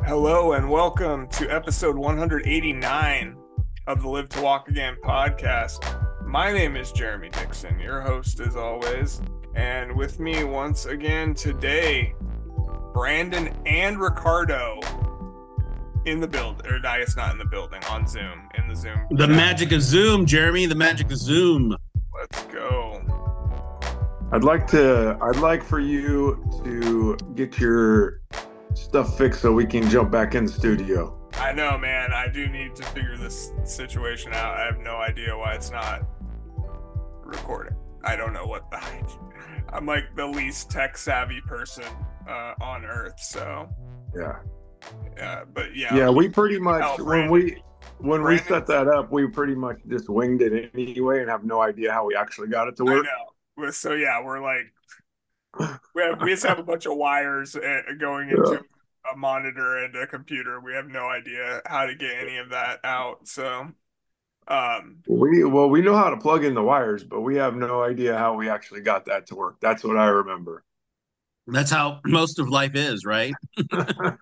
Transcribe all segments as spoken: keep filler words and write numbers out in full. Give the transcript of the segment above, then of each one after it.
Hello and welcome to episode one eighty-nine of the Live to Walk Again podcast. My name is Jeremy Dixon, your host as always, and with me once again today, Brandon and Ricardo in the build, or I guess not in the building, on Zoom, in the Zoom. The chat. Magic of Zoom, Jeremy, the magic of Zoom. Let's go. I'd like to, I'd like for you to get your stuff fixed so we can jump back in the studio. I know, man. I do need to figure this situation out. I have no idea why it's not recording. I don't know what the I'm like the least tech savvy person uh, on earth. So yeah, yeah, but yeah, yeah. We pretty much oh, when we when Brandon, we set that up, we pretty much just winged it anyway and have no idea how we actually got it to work. I know. So yeah, we're like. We have we just have a bunch of wires going into yeah. a monitor and a computer. We have no idea how to get any of that out. So, um, we well we know how to plug in the wires, but we have no idea how we actually got that to work. That's what I remember. That's how most of life is, right? But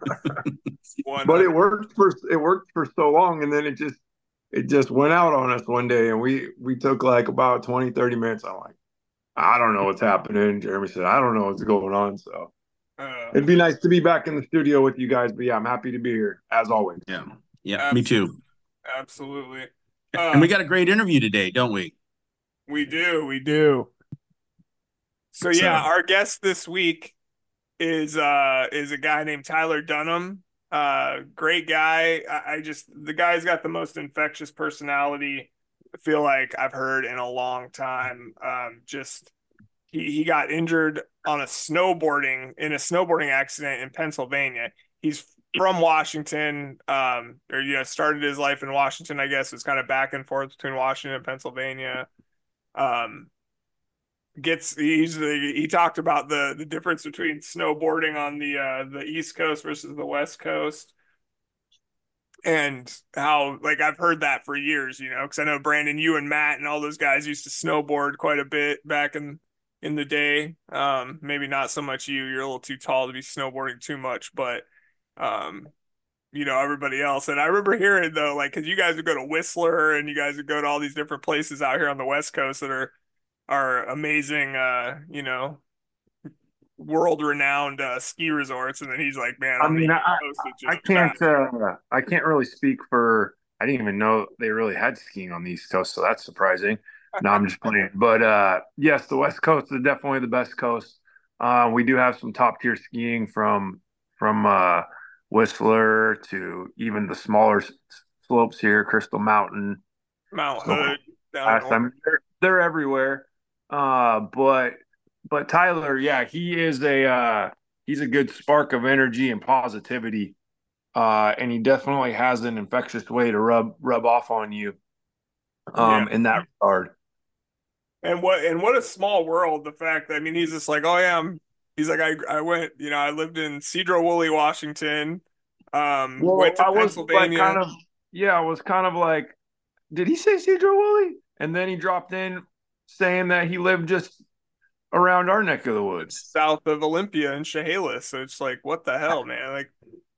it worked for it worked for so long, and then it just it just went out on us one day, and we we took like about twenty, thirty minutes. I'm like, I don't know what's happening. Jeremy said, I don't know what's going on. So uh, it'd be nice to be back in the studio with you guys. But yeah, I'm happy to be here as always. Yeah. Yeah. Absolutely. Me too. Absolutely. Uh, and we got a great interview today, don't we? We do. We do. So, so yeah, our guest this week is uh is a guy named Tyler Dunham. Uh, great guy. I, I just the guy's got the most infectious personality I feel like I've heard in a long time. Um, just he, he got injured on a snowboarding in a snowboarding accident in Pennsylvania. He's from Washington, um, or you know, started his life in Washington. I guess it's kind of back and forth between Washington and Pennsylvania. Um, gets he's he talked about the the difference between snowboarding on the uh, the East Coast versus the West Coast. And how, like, I've heard that for years, you know, because I know Brandon, you and Matt and all those guys used to snowboard quite a bit back in in the day. Um, maybe not so much you. You're a little too tall to be snowboarding too much, but, um, you know, everybody else. And I remember hearing, though, like, because you guys would go to Whistler and you guys would go to all these different places out here on the West Coast that are are amazing, uh, you know, world-renowned uh, ski resorts, and then he's like, "Man, I mean, I, I can't, uh, I can't really speak for. I didn't even know they really had skiing on the East Coast, so that's surprising. No, I'm just playing. But uh, yes, the West Coast is definitely the best coast. Uh, we do have some top-tier skiing from from uh, Whistler to even the smaller slopes here, Crystal Mountain, Mount Hood. So, I mean, they're they're everywhere. Uh, but But Tyler, yeah, he is a uh, he's a good spark of energy and positivity, uh, and he definitely has an infectious way to rub rub off on you, um, yeah. in that regard. And what and what a small world. The fact that I mean, he's just like, oh yeah, I'm. He's like, I I went, you know, I lived in Sedro-Woolley, Washington. Um, well, went to I was Pennsylvania. Like kind of, yeah, I was kind of like, did he say Sedro-Woolley? And then he dropped in saying that he lived just around our neck of the woods, south of Olympia and Chehalis. So it's like, what the hell, man? Like,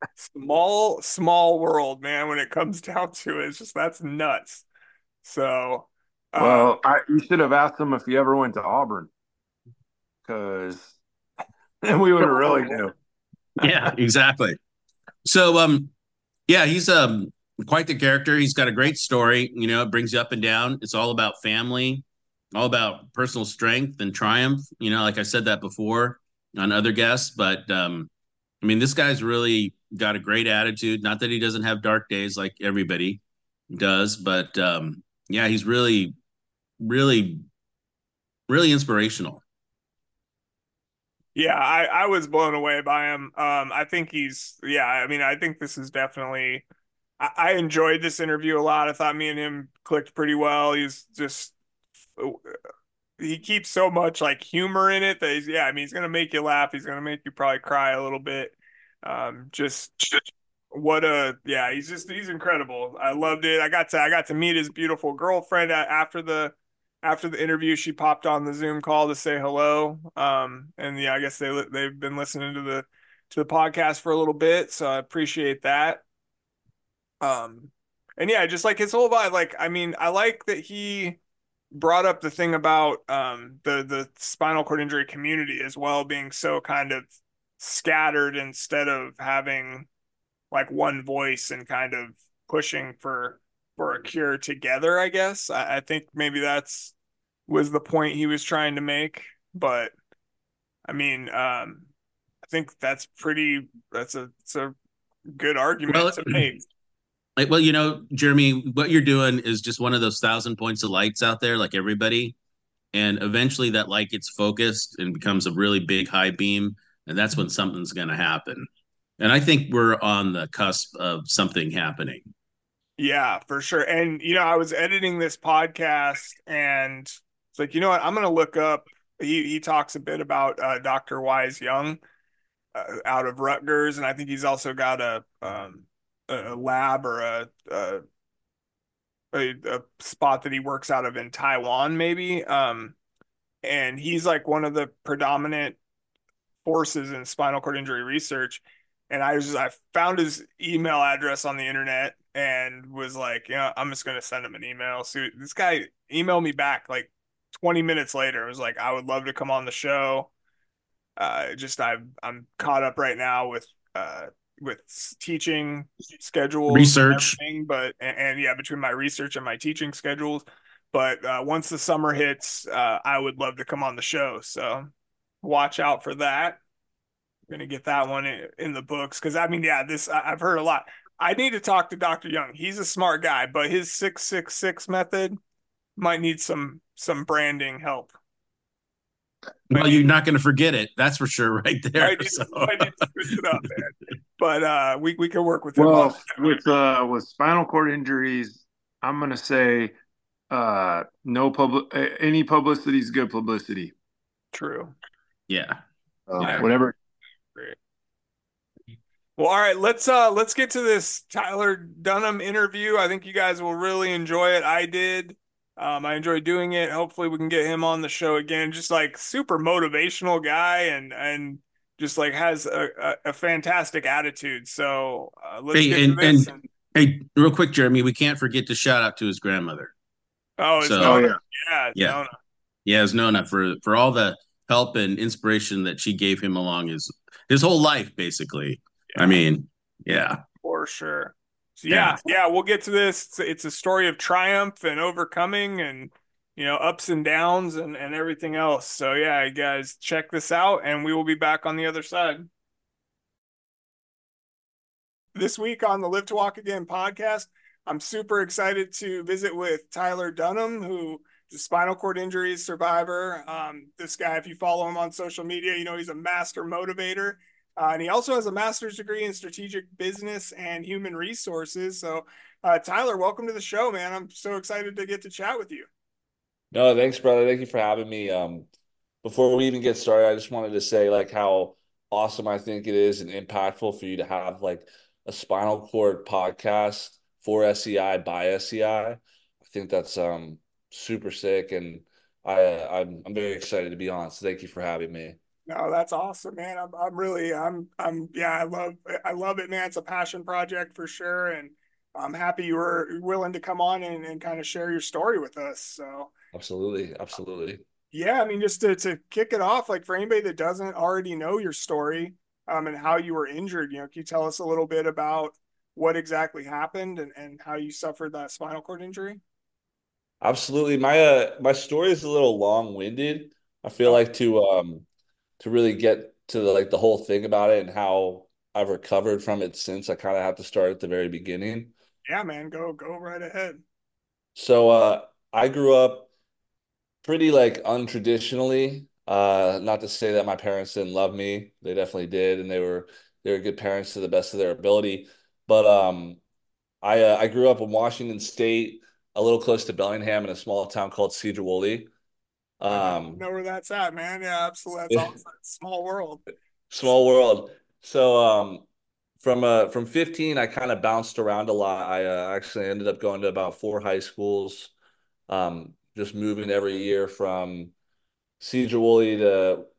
small, small world, man. When it comes down to it, it's just that's nuts. So, well, um, I, you should have asked him if he ever went to Auburn, because then we would have really knew. Yeah, exactly. So, um, yeah, he's um quite the character. He's got a great story. You know, it brings you up and down. It's all about family. All about personal strength and triumph. You know, like I said that before on other guests, but um, I mean, this guy's really got a great attitude. Not that he doesn't have dark days like everybody does, but um, yeah, he's really, really, really inspirational. Yeah, I, I was blown away by him. Um, I think he's, yeah, I mean, I think this is definitely, I, I enjoyed this interview a lot. I thought me and him clicked pretty well. He's just, he keeps so much like humor in it that he's, yeah, I mean, he's gonna make you laugh. He's gonna make you probably cry a little bit. Um, just what a yeah, he's just he's incredible. I loved it. I got to I got to meet his beautiful girlfriend after the after the interview. She popped on the Zoom call to say hello. Um, and yeah, I guess they they've been listening to the to the podcast for a little bit, so I appreciate that. Um, and yeah, just like his whole vibe. Like, I mean, I like that he brought up the thing about um the the spinal cord injury community as well being so kind of scattered instead of having like one voice and kind of pushing for for a cure together, I guess. I, I think maybe that's was the point he was trying to make. But I mean, um, I think that's pretty that's a it's a good argument Well, to make. like, well, you know, Jeremy, what you're doing is just one of those thousand points of lights out there, like everybody. And eventually that light gets focused and becomes a really big high beam. And that's when something's going to happen. And I think we're on the cusp of something happening. Yeah, for sure. And you know, I was editing this podcast and it's like, you know what, I'm gonna look up he he talks a bit about uh, Doctor Wise Young uh, out of Rutgers, and I think he's also got a um a lab or a a, a, a spot that he works out of in Taiwan, maybe. Um, and he's like one of the predominant forces in spinal cord injury research. And I was just, I found his email address on the internet and was like, you know, I'm just gonna send him an email. So this guy emailed me back like twenty minutes later. It was like, I would love to come on the show. Uh, just I'm I'm caught up right now with uh with teaching schedules and Research. everything, but and, and yeah, between my research and my teaching schedules. But uh, once the summer hits, uh, I would love to come on the show. So watch out for that. Gonna get that one in, in the books because I mean, yeah, this I, I've heard a lot. I need to talk to Doctor Young. He's a smart guy, but his six six six method might need some some branding help. Well, you're not going to forget it. That's for sure, right there. Might need, So. might need to switch it up, man. But uh, we we can work with him. Well, with uh, with spinal cord injuries, I'm gonna say uh, no public any publicity is good publicity. True. Yeah. Uh, yeah. Whatever. Great. Well, all right, let's uh let's get to this Tyler Dunham interview. I think you guys will really enjoy it. I did. Um, I enjoyed doing it. Hopefully we can get him on the show again. Just like super motivational guy and and just like has a, a, a fantastic attitude. So uh, let's hey, get and, to this. And, and, hey, real quick, Jeremy, we can't forget to shout out to his grandmother. Oh, it's so, Nona. Oh, yeah. Yeah. Yeah. Nona. Yeah, it's Nona for, for all the help and inspiration that she gave him along his, his whole life, basically. Yeah. I mean, yeah. For sure. So yeah, yeah, we'll get to this. It's, it's a story of triumph and overcoming and, you know, ups and downs and, and everything else. So yeah, guys, check this out and we will be back on the other side. This week on the Live to Walk Again podcast, I'm super excited to visit with Tyler Dunham, who is a spinal cord injury survivor. Um, this guy, if you follow him on social media, you know he's a master motivator. Uh, and he also has a master's degree in strategic business and human resources. So, uh, Tyler, welcome to the show, man. I'm so excited to get to chat with you. No, thanks, brother. Thank you for having me. Um, before we even get started, I just wanted to say like how awesome I think it is and impactful for you to have like a spinal cord podcast for S C I by S C I. I think that's um super sick, and I I'm I'm very excited to be on. So thank you for having me. No, that's awesome, man. I'm, I'm really, I'm, I'm, yeah, I love, I love it, man. It's a passion project for sure. And I'm happy you were willing to come on and, and kind of share your story with us. So absolutely. Absolutely. Yeah. I mean, just to, to kick it off, like for anybody that doesn't already know your story um, and how you were injured, you know, can you tell us a little bit about what exactly happened and, and how you suffered that spinal cord injury? Absolutely. My, uh, my story is a little long winded. I feel like to, um, to really get to the, like the whole thing about it and how I've recovered from it since, I kind of have to start at the very beginning. Yeah, man, go go right ahead. So uh, I grew up pretty like untraditionally. Uh, not to say that my parents didn't love me; they definitely did, and they were they were good parents to the best of their ability. But um, I uh, I grew up in Washington State, a little close to Bellingham, in a small town called Sedro-Woolley. Um, I Um, know where that's at, man. Yeah, absolutely. That's awesome. Small world. Small world. So um, from uh from fifteen, I kind of bounced around a lot. I uh, actually ended up going to about four high schools, um, just moving every year from Sedro-Woolley to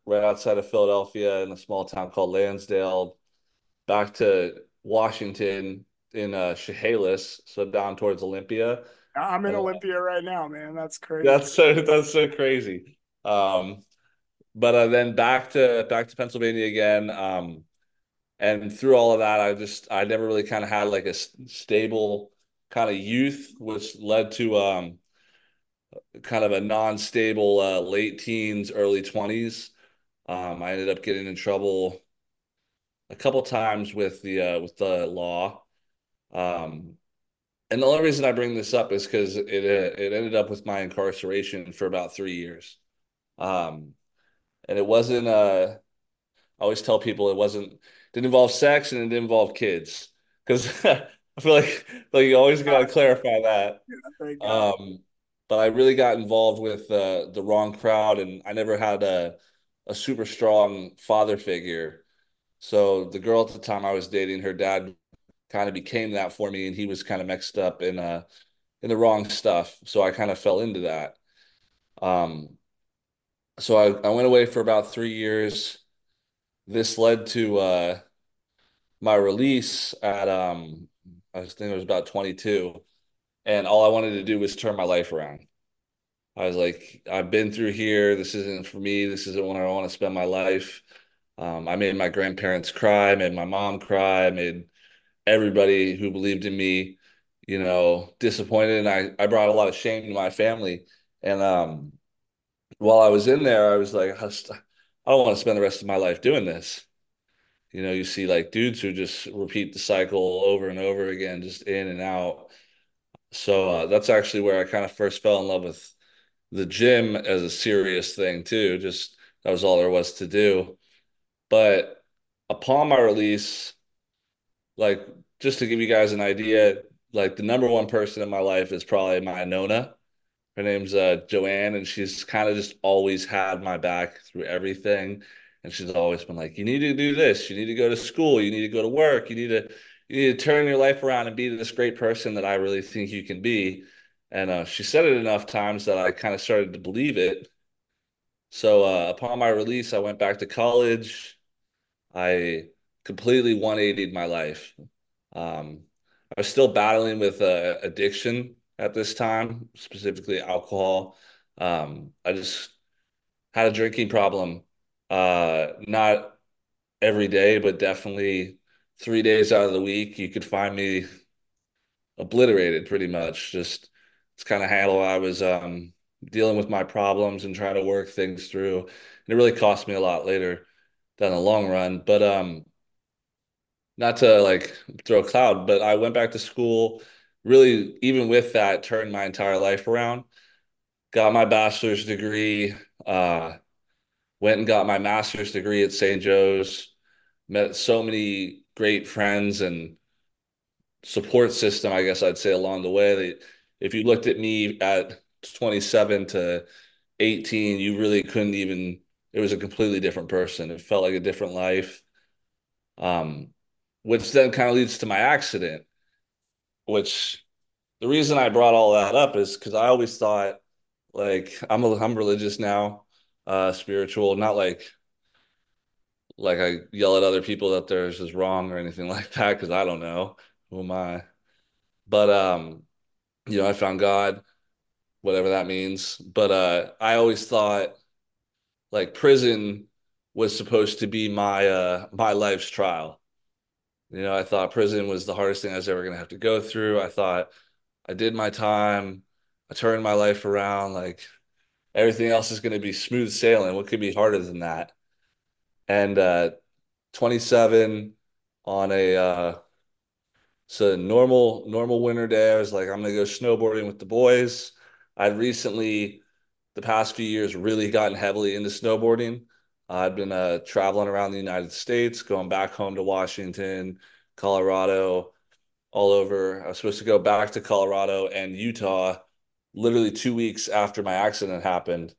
right outside of Philadelphia in a small town called Lansdale, back to Washington in uh, Chehalis, so down towards Olympia. I'm in And Olympia right now, man. That's crazy. that's so that's so crazy. Um, but uh, then back to back to Pennsylvania again. Um, and through all of that, I just I never really kind of had like a stable kind of youth, which led to um, kind of a non-stable uh, late teens, early twenties. Um, I ended up getting in trouble a couple times with the uh, with the law. Um, and the only reason I bring this up is because it uh, it ended up with my incarceration for about three years. Um, and it wasn't. Uh, I always tell people it wasn't didn't involve sex and it didn't involve kids because I feel like like you always got to clarify that. Thank God. Um, but I really got involved with uh, the wrong crowd, and I never had a a super strong father figure. So the girl at the time I was dating, her dad kind of became that for me, and he was kind of mixed up in uh in the wrong stuff. So I kind of fell into that. Um, so I, I went away for about three years. This led to uh my release at um I was thinking it was about twenty-two, and all I wanted to do was turn my life around. I was like, I've been through here. This isn't for me. This isn't where I want to spend my life. Um, I made my grandparents cry, made my mom cry, made everybody who believed in me, you know, disappointed. And I, I brought a lot of shame to my family. And um, while I was in there, I was like, I don't want to spend the rest of my life doing this. You know, you see like dudes who just repeat the cycle over and over again, just in and out. So uh, that's actually where I kind of first fell in love with the gym as a serious thing too. Just that was all there was to do. But upon my release, like just to give you guys an idea, like the number one person in my life is probably my Nona. Her name's uh, Joanne, and she's kind of just always had my back through everything. And she's always been like, "You need to do this. You need to go to school. You need to go to work. You need to you need to turn your life around and be this great person that I really think you can be." And uh, she said it enough times that I kind of started to believe it. So uh, upon my release, I went back to college. I completely one eightied my life. Um, I was still battling with uh, addiction at this time, specifically alcohol. Um, I just had a drinking problem. Uh, not every day, but definitely three days out of the week, you could find me obliterated pretty much. Just it's kind of how I was um, dealing with my problems and trying to work things through. And it really cost me a lot later down the long run. But um, not to like throw a cloud, but I went back to school. Really, even with that, turned my entire life around. Got my bachelor's degree. Uh, went and got my master's degree at Saint Joe's. Met so many great friends and support system, I guess I'd say, along the way. That if you looked at me at twenty-seven to eighteen, you really couldn't even, it was a completely different person. It felt like a different life. Um, which then kind of leads to my accident, which the reason I brought all that up is because I always thought like I'm a, I'm religious now, uh, spiritual, not like like I yell at other people that theirs is wrong or anything like that because I don't know. Who am I? But um, you know, I found God, whatever that means. But uh, I always thought like prison was supposed to be my uh my life's trial. You know, I thought prison was the hardest thing I was ever gonna have to go through. I thought I did my time, I turned my life around, like everything else is gonna be smooth sailing. What could be harder than that? And uh twenty-seven on a uh so normal normal winter day, I was like, I'm gonna go snowboarding with the boys. I'd recently, the past few years, really gotten heavily into snowboarding. Uh, I've been uh, traveling around the United States, going back home to Washington, Colorado, all over. I was supposed to go back to Colorado and Utah literally two weeks after my accident happened.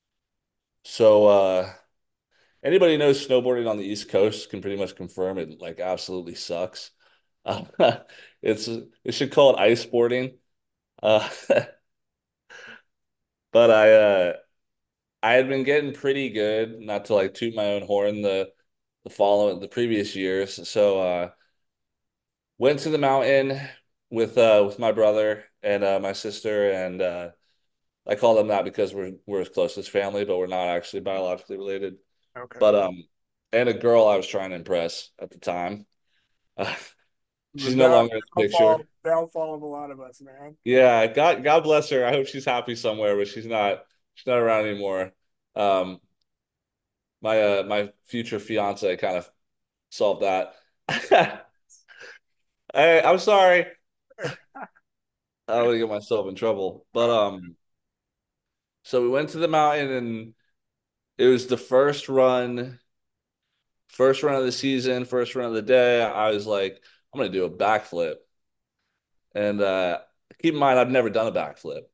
So uh, anybody who knows snowboarding on the East Coast can pretty much confirm it like absolutely sucks. Uh, it's they should call it ice boarding. Uh, but I uh, I had been getting pretty good, not to like toot my own horn the the following the previous years. So uh went to the mountain with uh with my brother and uh my sister, and uh I call them that because we're we're as close as family, but we're not actually biologically related. Okay. But um and a girl I was trying to impress at the time. Uh, The she's no down- longer in the downfall, picture. downfall of a lot of us, man. Yeah, God God bless her. I hope she's happy somewhere, but she's not she's not around anymore. Um my uh my future fiance kind of solved that. I, I'm sorry. I don't want to get myself in trouble. But Uh, um, so we went to the mountain, and it was the first run, first run of the season, first run of the day. I was like, I'm gonna do a backflip. And uh keep in mind, I've never done a backflip.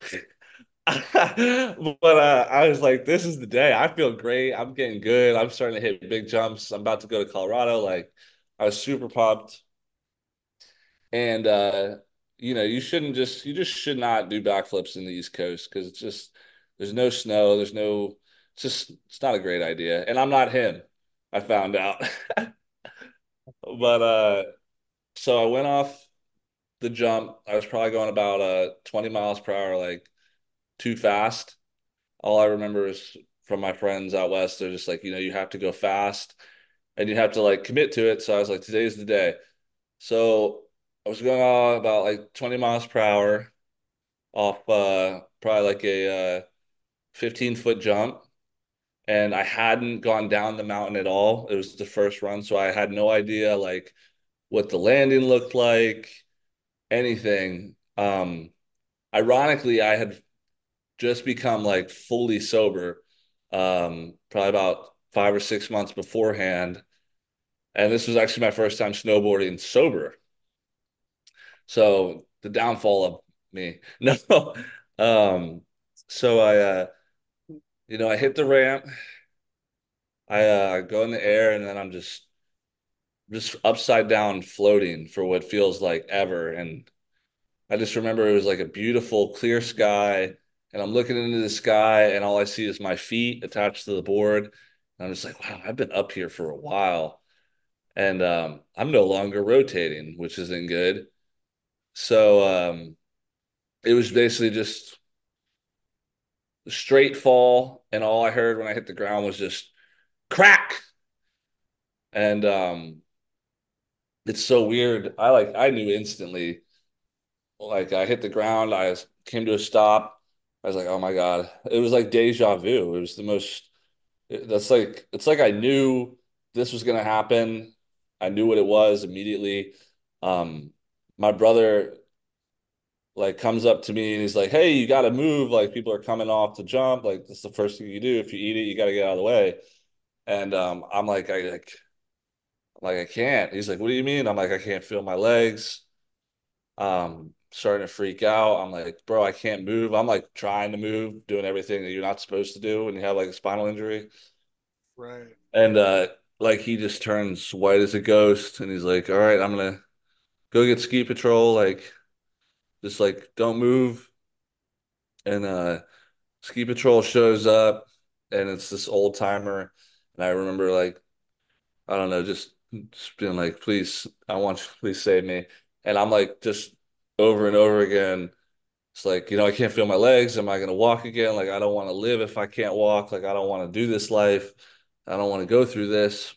But uh, I was like, this is the day. I feel great. I'm getting good. I'm starting to hit big jumps. I'm about to go to Colorado. Like, I was super pumped. And uh, you know, you shouldn't just you just should not do backflips in the East Coast because it's just there's no snow, there's no it's just it's not a great idea. And I'm not him, I found out. But uh so I went off the jump. I was probably going about uh twenty miles per hour, like too fast. All I remember is from my friends out west, they're just like, you know, you have to go fast and you have to like commit to it. So I was like, today's the day. So I was going uh, about like twenty miles per hour off uh probably like a uh fifteen foot jump, and I hadn't gone down the mountain at all. It was the first run, so I had no idea like what the landing looked like, anything. Um ironically, I had just become like fully sober um probably about five or six months beforehand, and this was actually my first time snowboarding sober. So the downfall of me. No. Um so I uh you know, I hit the ramp. I uh, go in the air, and then I'm just just upside down floating for what feels like ever. And I just remember it was like a beautiful clear sky, and I'm looking into the sky, and all I see is my feet attached to the board. And I'm just like, wow, I've been up here for a while, and um, I'm no longer rotating, which isn't good. So um, it was basically just a straight fall, and all I heard when I hit the ground was just crack. And um, it's so weird. I like I knew instantly. Like I hit the ground, I came to a stop. I was like, "Oh my God." It was like deja vu. It was the most that's like it's like I knew this was gonna happen. I knew what it was immediately. Um my brother like comes up to me and he's like, "Hey, you got to move. Like people are coming off to jump. Like that's the first thing you do. If you eat it, you got to get out of the way." And um I'm like I like like I can't. He's like, "What do you mean?" I'm like, "I can't feel my legs." Um, starting to freak out. I'm like, bro, I can't move. I'm like trying to move, doing everything that you're not supposed to do when you have like a spinal injury. right. And uh like he just turns white as a ghost and he's like, all right, I'm gonna go get ski patrol, like just like don't move. And uh ski patrol shows up and it's this old timer. And I remember like, I don't know, just just being like, please, I want you, please save me. And I'm like just over and over again. It's like, you know, I can't feel my legs. Am I going to walk again? Like, I don't want to live if I can't walk. Like, I don't want to do this life. I don't want to go through this.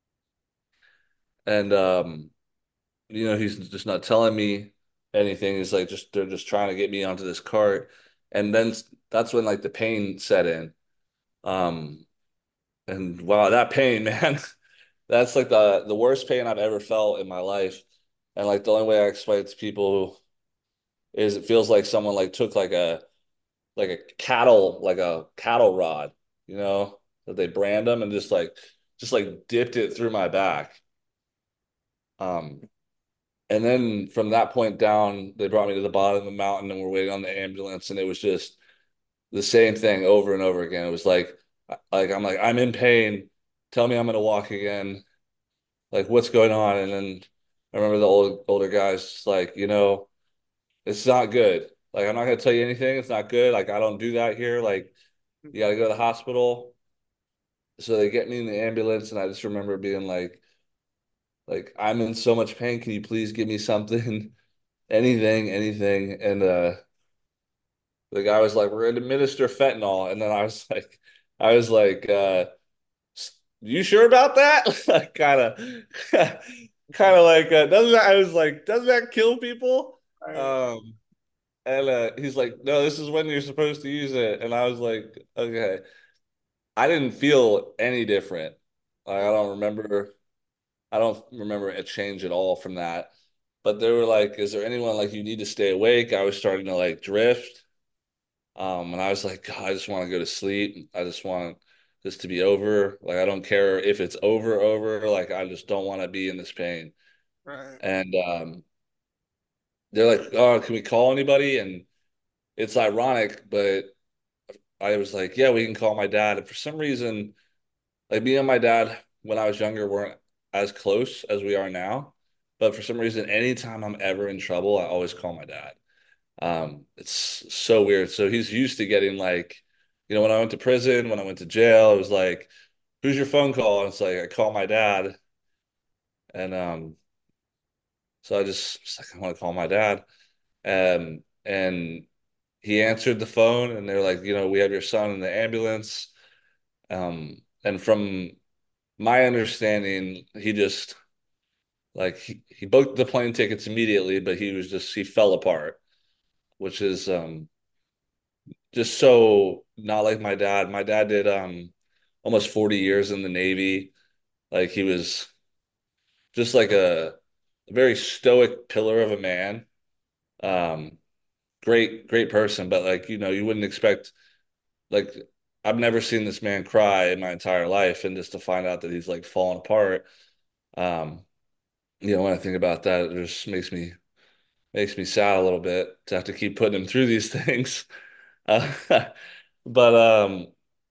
And, um, you know, he's just not telling me anything. He's like, just, they're just trying to get me onto this cart. And then that's when like the pain set in. Um, and wow, that pain, man, that's like the, the worst pain I've ever felt in my life. And like the only way I explain it to people is it feels like someone like took like a, like a cattle like a cattle rod, you know, that they brand them and just like just like dipped it through my back. Um, and then from that point down, they brought me to the bottom of the mountain and we're waiting on the ambulance, and it was just the same thing over and over again. It was like like I'm like I'm in pain. Tell me I'm gonna walk again. Like what's going on? And then I remember the old older guys just like, you know, it's not good. Like I'm not gonna tell you anything. It's not good. Like I don't do that here. Like You got to go to the hospital. So they get me in the ambulance, and I just remember being like, like I'm in so much pain. Can you please give me something, anything, anything? And uh, the guy was like, "We're gonna administer fentanyl," and then I was like, I was like, uh, "You sure about that?" Kind of, kind of like, uh, doesn't that? I was like, "Doesn't that kill people?" Right. Um, and uh, he's like, "No, this is when you're supposed to use it." And I was like, "Okay." I didn't feel any different. Like, I don't remember. I don't remember a change at all from that. But they were like, "Is there anyone like you need to stay awake?" I was starting to like drift. Um, and I was like, God, I just want to go to sleep. I just want this to be over. Like, I don't care if it's over, over. Like, I just don't want to be in this pain. Right. And um, they're like, "Oh, can we call anybody?" And it's ironic, but I was like, "Yeah, we can call my dad." And for some reason, like me and my dad, when I was younger, weren't as close as we are now. But for some reason, anytime I'm ever in trouble, I always call my dad. Um, it's so weird. So he's used to getting like, you know, when I went to prison, when I went to jail, it was like, "Who's your phone call?" And it's like I call my dad, and um, so I just was like, I want to call my dad, um, and he answered the phone, and they're like, you know, "We have your son in the ambulance," um, and from my understanding, he just like he, he booked the plane tickets immediately, but he was just he fell apart, which is um just so not like my dad. My dad did um almost forty years in the Navy. Like he was just like a, a very stoic pillar of a man. Um great great person, but like you know, you wouldn't expect like I've never seen this man cry in my entire life, and just to find out that he's like falling apart. Um you know, when I think about that, it just makes me makes me sad a little bit to have to keep putting him through these things. Uh, but um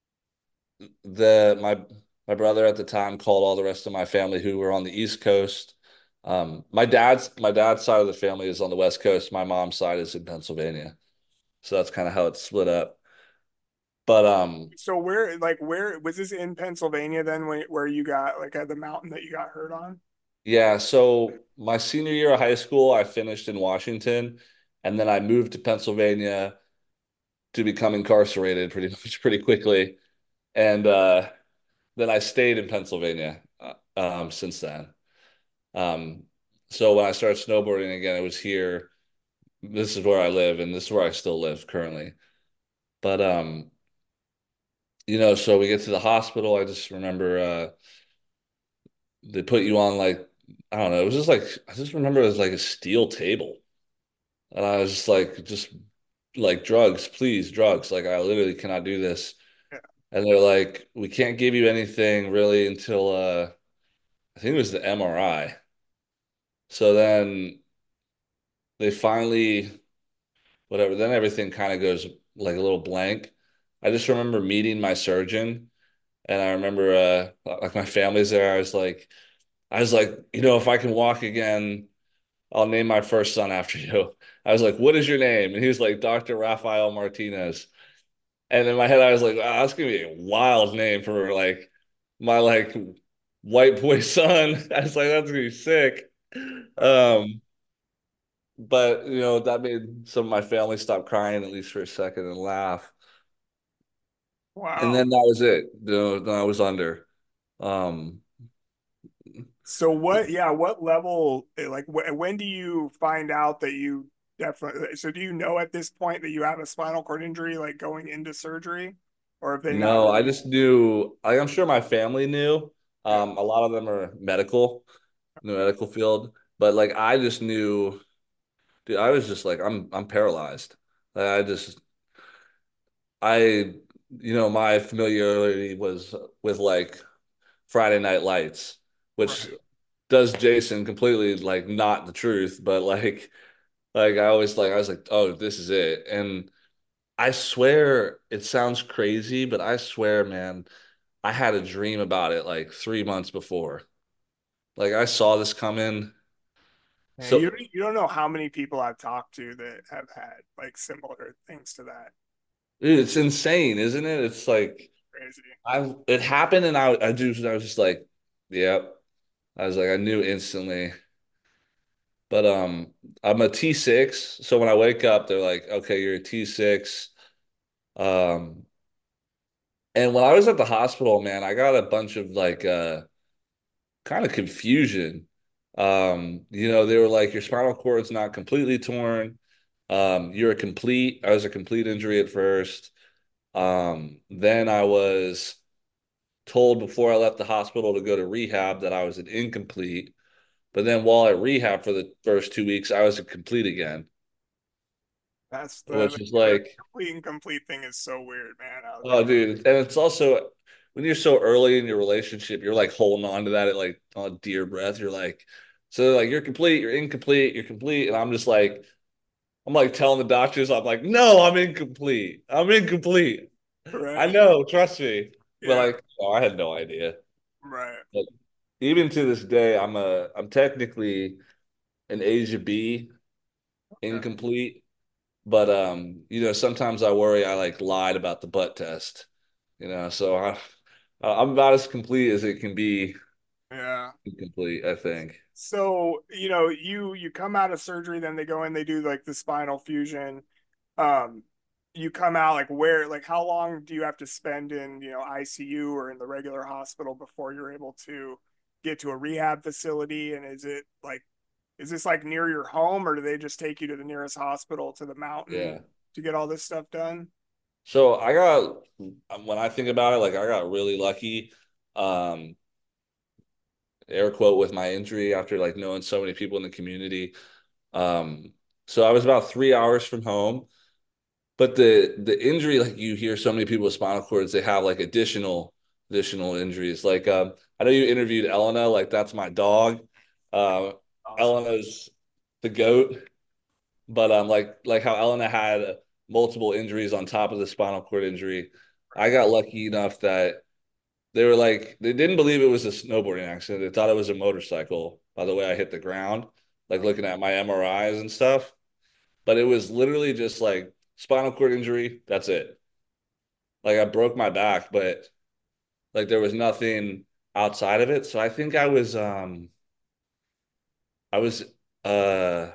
the my my brother at the time called all the rest of my family who were on the East Coast. Um, my dad's my dad's side of the family is on the West Coast. My mom's side is in Pennsylvania, so that's kind of how it's split up. But um, So where, like, where was this in Pennsylvania then, when, where you got like at the mountain that you got hurt on? yeah. So my senior year of high school, I finished in Washington, and then I moved to Pennsylvania to become incarcerated pretty much pretty quickly, and uh, then I stayed in Pennsylvania uh, um, since then. Um, so when I started snowboarding again, it was here. This is where I live, and this is where I still live currently. But um, you know, so we get to the hospital. I just remember uh, they put you on like I don't know. It was just like I just remember it was like a steel table, and I was just like, just like drugs, please, drugs. Like I literally cannot do this. Yeah. And they're like, we can't give you anything really until uh, I think it was the M R I. So then they finally whatever. Then everything kind of goes like a little blank. I just remember meeting my surgeon, and I remember uh like my family's there. I was like, I was like, you know, if I can walk again, I'll name my first son after you. I was like, what is your name? And he was like, Doctor Rafael Martinez. And in my head, I was like, wow, that's gonna be a wild name for like my like white boy son. I was like, that's gonna be sick. Um, but you know, that made some of my family stop crying at least for a second and laugh. And Wow. then that was it. You know, then I was under. Um, So what, yeah, what level, eh, like wh when do you find out that you definitely, so do you know at this point that you have a spinal cord injury, like going into surgery, or have they not no, I really? just knew. I, I'm sure my family knew. Yeah. Um, a lot of them are medical, in the medical field, but like I just knew, dude. I was just like, I'm, I'm paralyzed. Like, I just, I, you know, my familiarity was with like Friday Night Lights, which Right. does Jason completely like not the truth, but like, like I always like, I was like, oh, this is it, and. I swear it sounds crazy, but I swear, man, I had a dream about it like three months before. Like I saw this coming. Yeah, you So you don't know how many people I've talked to that have had like similar things to that. Dude, it's insane, isn't it? It's like Crazy. I it happened and I I just I was just like, yep. I was like, I knew instantly. But um I'm a T six, so when I wake up, they're like, okay, you're a T six. Um and when I was at the hospital, man, I got a bunch of like uh kind of confusion. Um, you know, they were like, your spinal cord's not completely torn. Um, you're a complete, I was a complete injury at first. Um, then I was told before I left the hospital to go to rehab that I was an incomplete. But then while at rehab for the first two weeks, I was a complete again, That's the, which is the, the like, complete and complete thing is so weird, man. I was oh, dude. And it's also when you're so early in your relationship, you're like holding on to that at like on dear breath. You're like, so like you're complete, you're incomplete, you're complete. And I'm just like, I'm like telling the doctors, I'm like, no, I'm incomplete. I'm incomplete. I right. know, trust me. But Yeah, like, oh, I had no idea. right. But even to this day, I'm a I'm technically an Asia B, Okay. incomplete. But um, you know, sometimes I worry I like lied about the butt test. You know, so I I'm about as complete as it can be Yeah. incomplete, I think. So, you know, you you come out of surgery, then they go in, they do like the spinal fusion. Um, you come out like where, like how long do you have to spend in, you know, I C U or in the regular hospital before you're able to get to a rehab facility? And is it like, is this like near your home, or do they just take you to the nearest hospital to the mountain Yeah. to get all this stuff done? So I got when I think about it, like I got really lucky. Um, air quote with my injury after like knowing so many people in the community. Um, so I was about three hours from home, but the the injury, like you hear so many people with spinal cords, they have like additional additional injuries. Like um, I know you interviewed Elena, like that's my dog. Uh, Awesome. Elena's the goat, but um, like like how Elena had multiple injuries on top of the spinal cord injury. I got lucky enough that they were like, they didn't believe it was a snowboarding accident. They thought it was a motorcycle by the way I hit the ground, like looking at my M R Is and stuff. But it was literally just like spinal cord injury. That's it. Like I broke my back, but like there was nothing outside of it. So I think I was, um, I was, uh,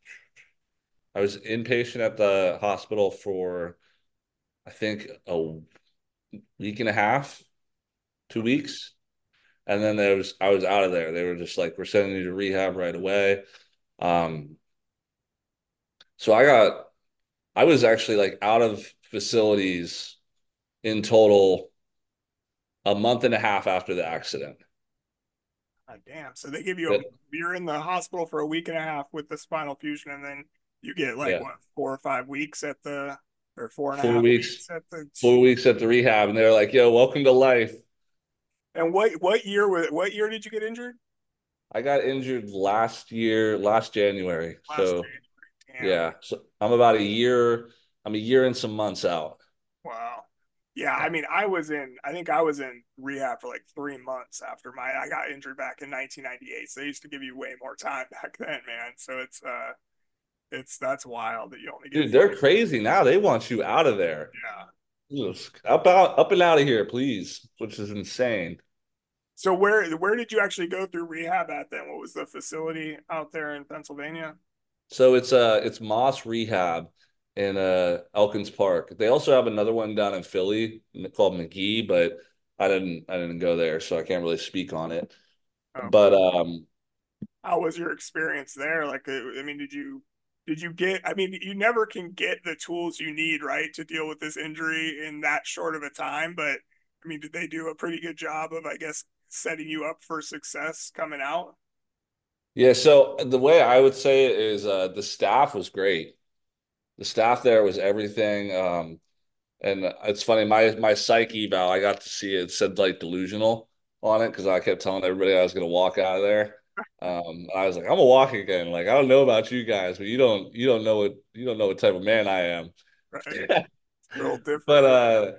I was inpatient at the hospital for, I think a week and a half, two weeks. And then there was, I was out of there. They were just like, we're sending you to rehab right away. Um, so I got, I was actually like out of facilities in total a month and a half after the accident. God damn. So they give you a, Yeah, you're in the hospital for a week and a half with the spinal fusion, and then you get like yeah. what, four or five weeks at the, or four and a Four half weeks, weeks at the, four gee. weeks at the rehab, and they're like, "Yo, welcome to life." And what what year was what year did you get injured? I got injured last year, last January. Last So January. Damn. yeah, so I'm about a year. I'm a year and some months out. Wow. Yeah, I Yeah. mean, I was in, I think I was in rehab for like three months after my, I got injured back in nineteen ninety-eight. So they used to give you way more time back then, man. So it's, uh, it's, that's wild that you only get Dude, four. they're crazy now. They want you out of there. Yeah. Ugh. Up out, up and out of here, please. Which is insane. So where, where did you actually go through rehab at then? What was the facility out there in Pennsylvania? So it's uh it's Moss Rehab in uh Elkins Park. They also have another one down in Philly called McGee, but I didn't I didn't go there, so I can't really speak on it. Okay. But um How was your experience there? Like, uh, I mean, did you did you get? I mean, you never can get the tools you need, right, to deal with this injury in that short of a time. But I mean, did they do a pretty good job of, I guess, setting you up for success coming out? yeah, so the way I would say it is uh the staff was great. The staff there was everything. Um and it's funny, my my psych eval, I got to see it, it said like delusional on it because I kept telling everybody I was gonna walk out of there. Um, I was like, I'm gonna walk again. Like, I don't know about you guys, but you don't you don't know what you don't know what type of man I am. Right, a little But different. uh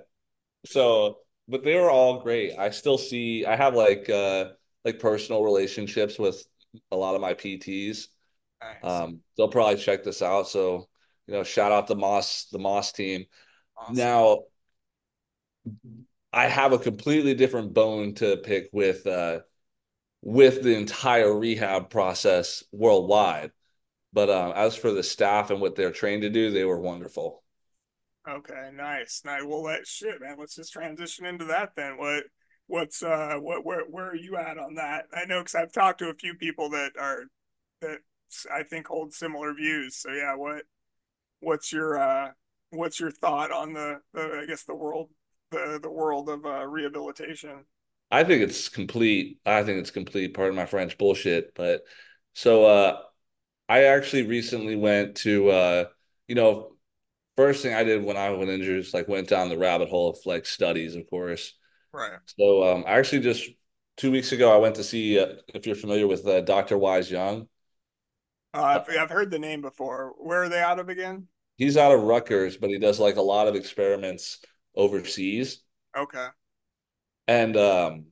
so but they were all great. I still see I have like uh like personal relationships with a lot of my P Ts. Nice, Um, they'll probably check this out. So, you know, shout out the Moss, the Moss team. Awesome. Now, I have a completely different bone to pick with uh, with the entire rehab process worldwide. But um, as for the staff and what they're trained to do, they were wonderful. Okay, nice. Nice. Well, let shit, man. Let's just transition into that then. What, what's, uh, what, where, where are you at on that? I know because I've talked to a few people that are that I think hold similar views. So yeah, what, what's your, uh, what's your thought on the, the I guess the world, the the world of uh, rehabilitation? I think it's complete. I think it's complete. Pardon my French bullshit. But so uh, I actually recently went to uh, you know, first thing I did when I went injured is like went down the rabbit hole of like studies, of course. Right. So um, I actually just two weeks ago I went to see uh, if you're familiar with uh, doctor Wise Young. Uh, Uh, I've I've heard the name before. Where are they out of again? he's out of Rutgers, but he does like a lot of experiments overseas. Okay. And um,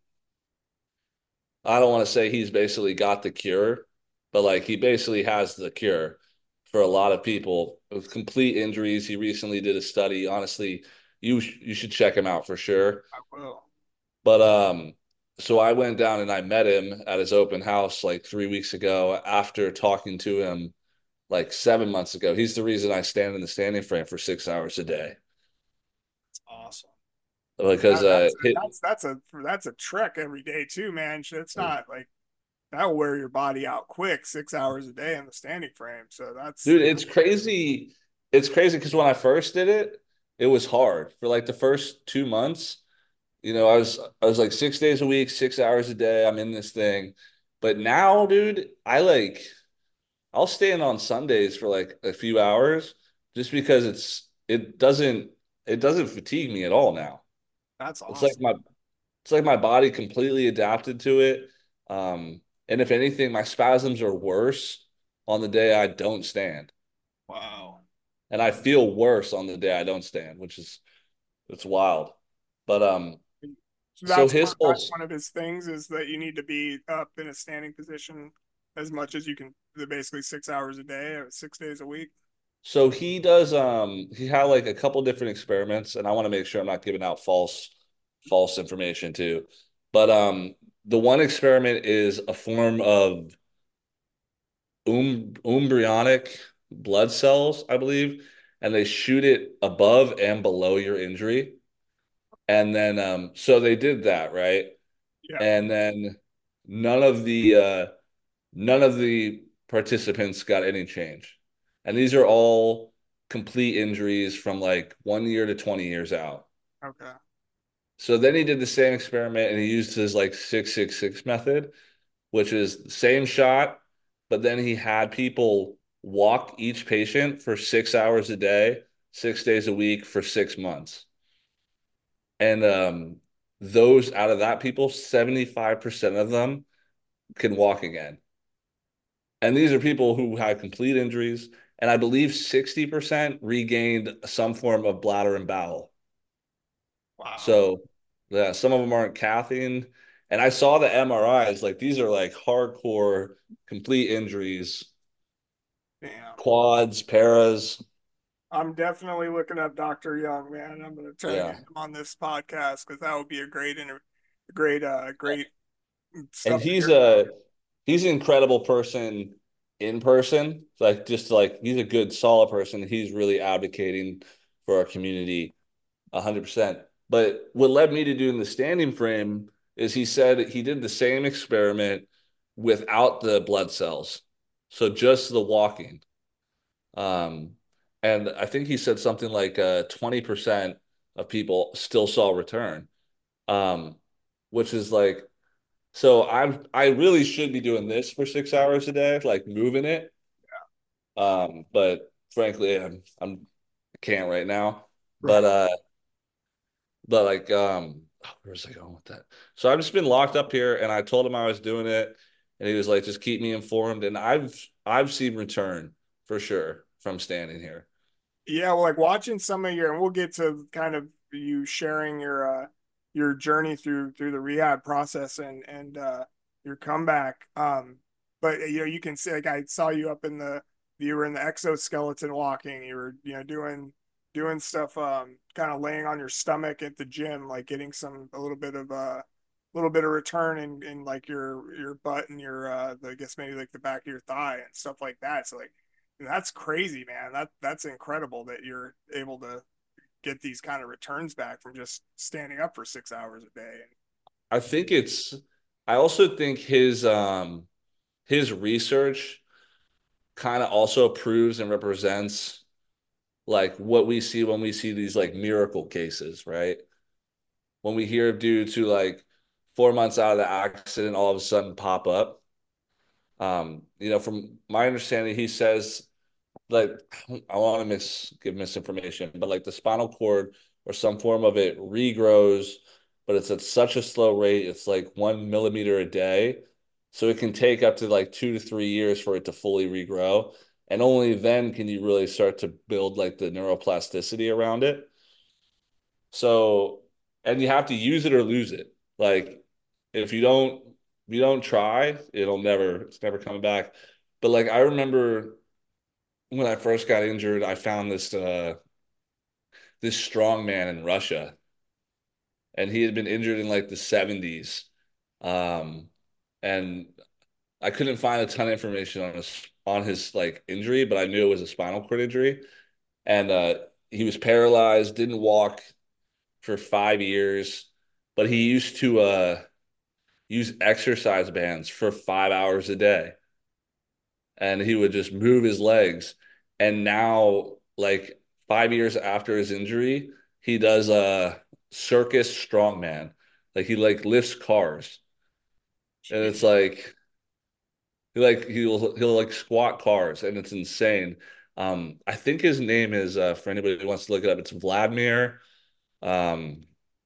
I don't want to say he's basically got the cure, but like he basically has the cure for a lot of people with complete injuries. He recently did a study. Honestly, you you should check him out for sure. I will. But um, so I went down and I met him at his open house like three weeks ago after talking to him like seven months ago. He's the reason I stand in the standing frame for six hours a day That's awesome. because That, uh, that's hit, that's that's a that's a trek every day too, man. It's not like that'll wear your body out quick, six hours a day in the standing frame. So that's dude, it's crazy. It's crazy because when I first did it, it was hard for like the first two months. You know, I was I was like six days a week, six hours a day. I'm in this thing, but now, dude, I like I'll stand on Sundays for like a few hours just because it's it doesn't it doesn't fatigue me at all now. that's It's like awesome. my it's like my body completely adapted to it. Um, and if anything, my spasms are worse on the day I don't stand. Wow. And I feel worse on the day I don't stand, which is it's wild. But um, So so that's his one, whole that's one of his things is that you need to be up in a standing position as much as you can, basically six hours a day or six days a week. so he does um he had like a couple different experiments, and I want to make sure I'm not giving out false false information too. But um the one experiment is a form of um, embryonic blood cells, I believe, and they shoot it above and below your injury. And then um so they did that, right? Yeah. And then none of the uh none of the participants got any change. And these are all complete injuries from like one year to twenty years out. Okay. So then he did the same experiment and he used his like six six six method, which is the same shot, but then he had people walk each patient for six hours a day, six days a week for six months. And um, those out of that people, seventy-five percent of them can walk again. And these are people who had complete injuries. And I believe sixty percent regained some form of bladder and bowel. Wow. So, yeah, some of them aren't cathing. And I saw the M R Is, like these are like hardcore, complete injuries, Damn. quads, paras. I'm definitely looking up doctor Young, man. I'm going to try to get Yeah. him on this podcast because that would be a great, inter- great, uh, great And stuff to he's hear about. a he's an incredible person in person. Like just like he's a good, solid person. He's really advocating for our community a hundred percent. But what led me to doing the standing frame is he said he did the same experiment without the blood cells. So just the walking. Um, and I think he said something like uh, twenty percent of people still saw return. Um, which is like, so I'm I really should be doing this for six hours a day, like moving it. Um, but frankly, I'm I'm I can't right now. Right. But uh But like, um, oh, where was I going with that? So I've just been locked up here, and I told him I was doing it, and he was like, "Just keep me informed." And I've I've seen return for sure from standing here. Yeah, well, like watching some of your, and we'll get to kind of you sharing your uh your journey through through the rehab process and and uh your comeback. Um, but you know, you can see like I saw you up in the you were in the exoskeleton walking, you were, you know, doing doing stuff, um, kind of laying on your stomach at the gym, like getting some a little bit of uh, a little bit of return in, in like your your butt and your uh, the, I guess maybe like the back of your thigh and stuff like that. So like that's crazy, man. That that's incredible that you're able to get these kind of returns back from just standing up for six hours a day. I think it's I also think his um his research kind of also proves and represents like what we see when we see these like miracle cases, right? When we hear of dudes who like four months out of the accident all of a sudden pop up. Um, you know, from my understanding, he says like I want to miss give misinformation, but like the spinal cord or some form of it regrows, but it's at such a slow rate, it's like one millimeter a day. So it can take up to like two to three years for it to fully regrow. And only then can you really start to build like the neuroplasticity around it. So, and you have to use it or lose it. Like if you don't if you don't try, it'll never it's never coming back. But like I remember when I first got injured, I found this uh this strong man in Russia, and he had been injured in like the seventies. Um, and I couldn't find a ton of information on his on his like injury, but I knew it was a spinal cord injury. And uh, he was paralyzed, didn't walk for five years, but he used to uh, use exercise bands for five hours a day, and he would just move his legs. And now, like five years after his injury, he does a circus strongman. Like he like lifts cars, and it's like he like he'll he'll like squat cars, and it's insane. Um, I think his name is uh, for anybody who wants to look it up. It's Vladimir. Um,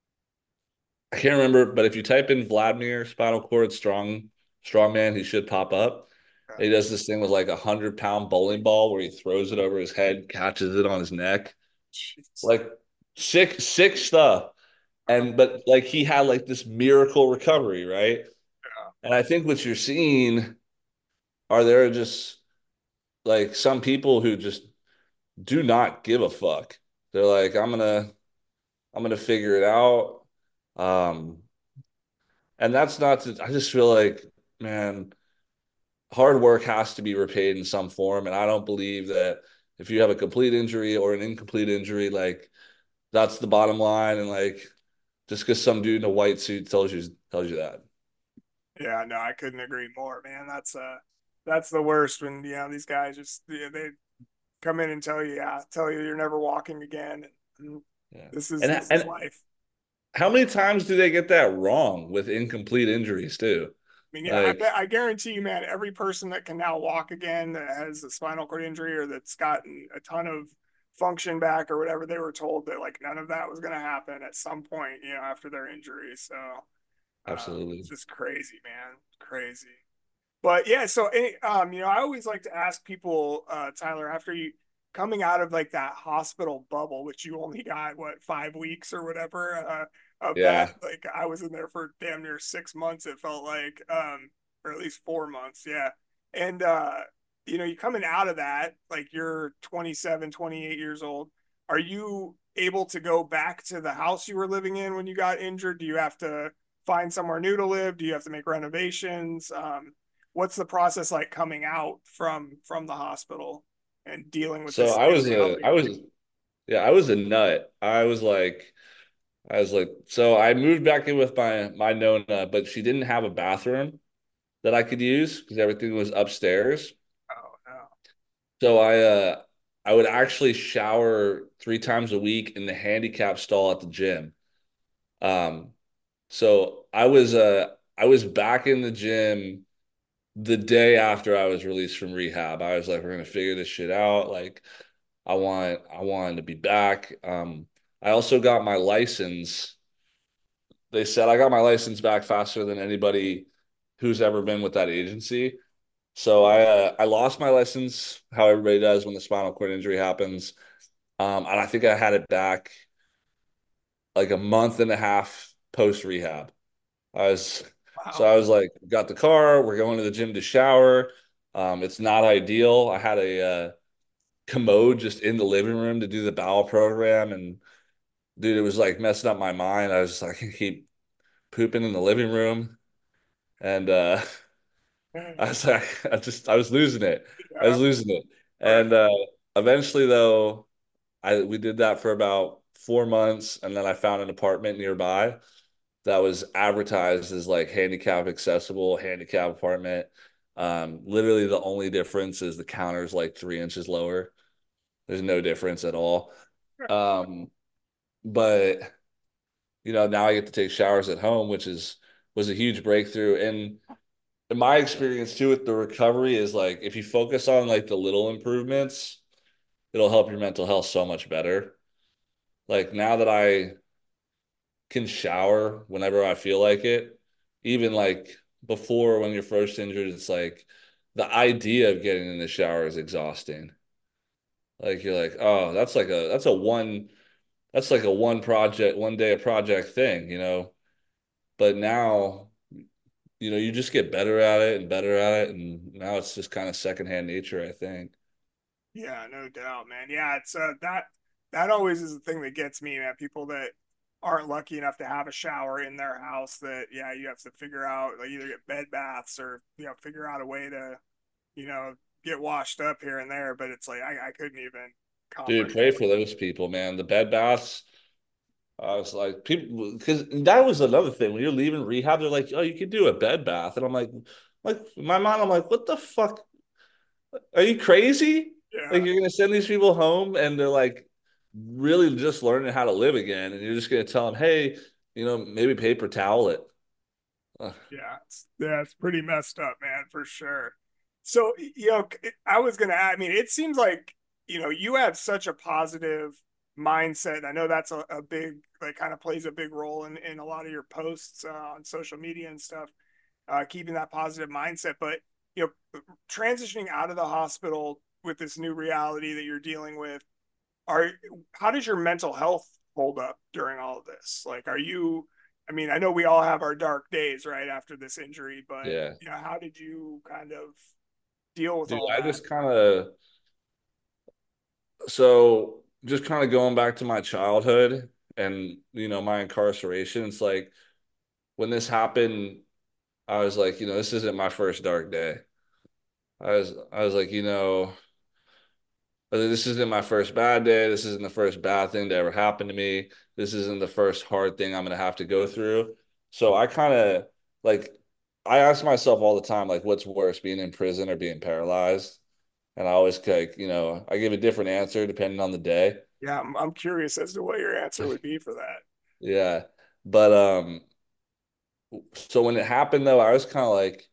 I can't remember, but if you type in Vladimir spinal cord strong strongman, he should pop up. He does this thing with like a hundred pound bowling ball where he throws it over his head, catches it on his neck, like sick, sick stuff. And but like he had like this miracle recovery, right? And I think what you're seeing are there just like some people who just do not give a fuck. They're like, I'm gonna, I'm gonna figure it out. Um, and that's not to, I just feel like, man, hard work has to be repaid in some form. And I don't believe that if you have a complete injury or an incomplete injury, like that's the bottom line. And like just because some dude in a white suit tells you tells you that. Yeah, no, I couldn't agree more, man. That's uh that's the worst when you know these guys just yeah, they come in and tell you, yeah, tell you you're never walking again. And Yeah. this is And this is and life. how many times do they get that wrong with incomplete injuries too? I mean, yeah, I Like, bet I guarantee you, man, every person that can now walk again that has a spinal cord injury or that's gotten a ton of function back or whatever, they were told that like none of that was going to happen at some point, you know, after their injury. So um, it's absolutely. just crazy, man, crazy. But yeah, so um, you know, I always like to ask people, uh, Tyler, after you coming out of like that hospital bubble, which you only got what five weeks or whatever uh, of that. Yeah. Like I was in there for damn near six months. It felt like, um, or at least four months, yeah. And uh, you know, you coming out of that, like you're twenty-seven, twenty-eight years old. Are you able to go back to the house you were living in when you got injured? Do you have to find somewhere new to live? Do you have to make renovations? Um, what's the process like coming out from from the hospital and dealing with So this I new was a reality? I was yeah, I was a nut. I was like I was like so I moved back in with my my Nona, but she didn't have a bathroom that I could use because everything was upstairs. Oh no. So I uh I would actually shower three times a week in the handicap stall at the gym. Um so I was uh I was back in the gym the day after I was released from rehab. I was like, we're gonna figure this shit out. Like I want I wanted to be back. Um, I also got my license. They said I got my license back faster than anybody who's ever been with that agency. So I uh, I lost my license, how everybody does when the spinal cord injury happens. Um, and I think I had it back like a month and a half post rehab. I was so Wow. I was like, got the car, we're going to the gym to shower. Um, it's not ideal. I had a uh, commode just in the living room to do the bowel program. And dude, it was like messing up my mind. I was just like, I keep pooping in the living room. And uh I was like, I just I was losing it. I Yeah, was losing it. right. And uh eventually though, I we did that for about four months, and then I found an apartment nearby that was advertised as like handicap accessible, handicap apartment. Um, literally the only difference is the counter's like three inches lower. There's no difference at all. Um, but you know, now I get to take showers at home, which is was a huge breakthrough. And in my experience too with the recovery is like if you focus on like the little improvements, it'll help your mental health so much better. Like now that I can shower whenever I feel like it. Even like before when you're first injured, it's like the idea of getting in the shower is exhausting. Like you're like, oh, that's like a that's a one that's like a one project, one day a project thing, you know. But now, you know, you just get better at it and better at it, and now it's just kind of secondhand nature, I think. Yeah, no doubt, man. Yeah, it's uh that that always is the thing that gets me, man. People that aren't lucky enough to have a shower in their house that yeah, you have to figure out like either get bed baths or you know, figure out a way to, you know, get washed up here and there. But it's like I, I couldn't even Dude, pray comprehend. for those people, man. The bed baths, I was like, people, because that was another thing. When you're leaving rehab, they're like, oh, you could do a bed bath. And I'm like, like, in my mind, I'm like, what the fuck? Are you crazy? Like, Yeah. you're going to send these people home and they're like really just learning how to live again. And you're just going to tell them, hey, you know, maybe paper towel it. Ugh. Yeah, it's, yeah, it's pretty messed up, man, for sure. So, you know, I was gonna add, I mean, it seems like, you know, you have such a positive mindset. I know that's a, a big, like, kind of plays a big role in, in a lot of your posts uh, on social media and stuff, uh, keeping that positive mindset. But, you know, transitioning out of the hospital with this new reality that you're dealing with, are how does your mental health hold up during all of this? Like, are you, I mean, I know we all have our dark days, right, after this injury, but Yeah. you know, how did you kind of deal with Dude, all I that? just kind of, so just kind of going back to my childhood and, you know, my incarceration, it's like when this happened, I was like, you know, this isn't my first dark day. I was I was like, you know, this isn't my first bad day. This isn't the first bad thing to ever happen to me. This isn't the first hard thing I'm gonna have to go through. So I kind of like I ask myself all the time, like, what's worse, being in prison or being paralyzed? And I always like, you know, I give a different answer depending on the day. Yeah, I'm, I'm curious as to what your answer would be for that. Yeah. But um, so when it happened though, I was kind of like,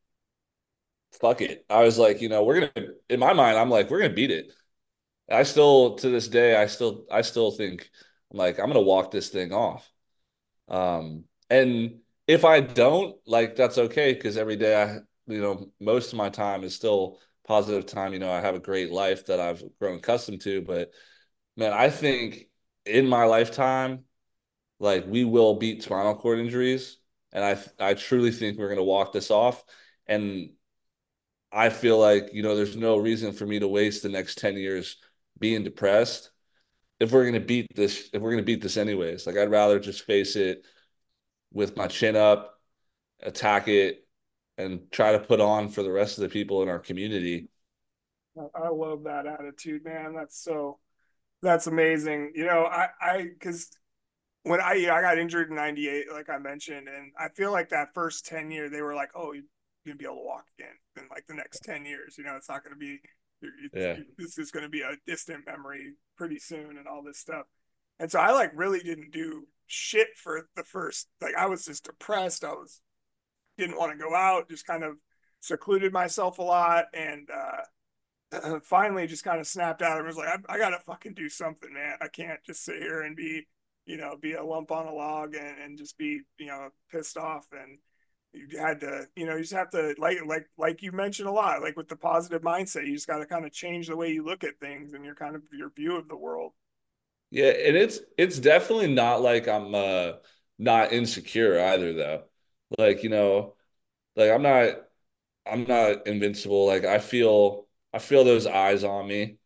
fuck it. I was like, you know, we're gonna in my mind, I'm like, we're gonna beat it. I still to this day, I still I still think I'm like I'm gonna walk this thing off. Um, and if I don't, like that's okay because every day I, you know, most of my time is still positive time. You know, I have a great life that I've grown accustomed to. But man, I think in my lifetime, like we will beat spinal cord injuries, and I I truly think we're gonna walk this off. And I feel like, you know, there's no reason for me to waste the next ten years being depressed if we're gonna beat this, if we're gonna beat this anyways. Like I'd rather just face it with my chin up, attack it, and try to put on for the rest of the people in our community. I love that attitude, man. That's so that's amazing. You know, I I because when I I got injured in ninety-eight, like I mentioned, and I feel like that first ten year they were like, oh, you're gonna be able to walk again in like the next ten years. You know, it's not gonna be it's, Yeah. this is gonna be a distant memory pretty soon and all this stuff. And so I like really didn't do shit for the first like I was just depressed. I was didn't want to go out, just kind of secluded myself a lot and uh finally just kind of snapped out and was like, I, I gotta fucking do something, man. I can't just sit here and be, you know, be a lump on a log and, and just be, you know, pissed off. And you had to, you know, you just have to like, like, like you mentioned a lot, like with the positive mindset, you just got to kind of change the way you look at things and your kind of your view of the world. Yeah, and it's it's definitely not like I'm uh not insecure either though. Like, you know, like I'm not I'm not invincible. Like I feel I feel those eyes on me.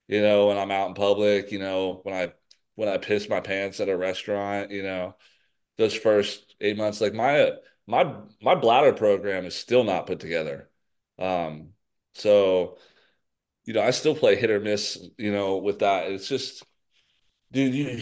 you know, when I'm out in public, you know, when I when I piss my pants at a restaurant, you know, those first eight months, like my my my bladder program is still not put together. Um, so you know, I still play hit or miss, you know, with that. It's just, dude, you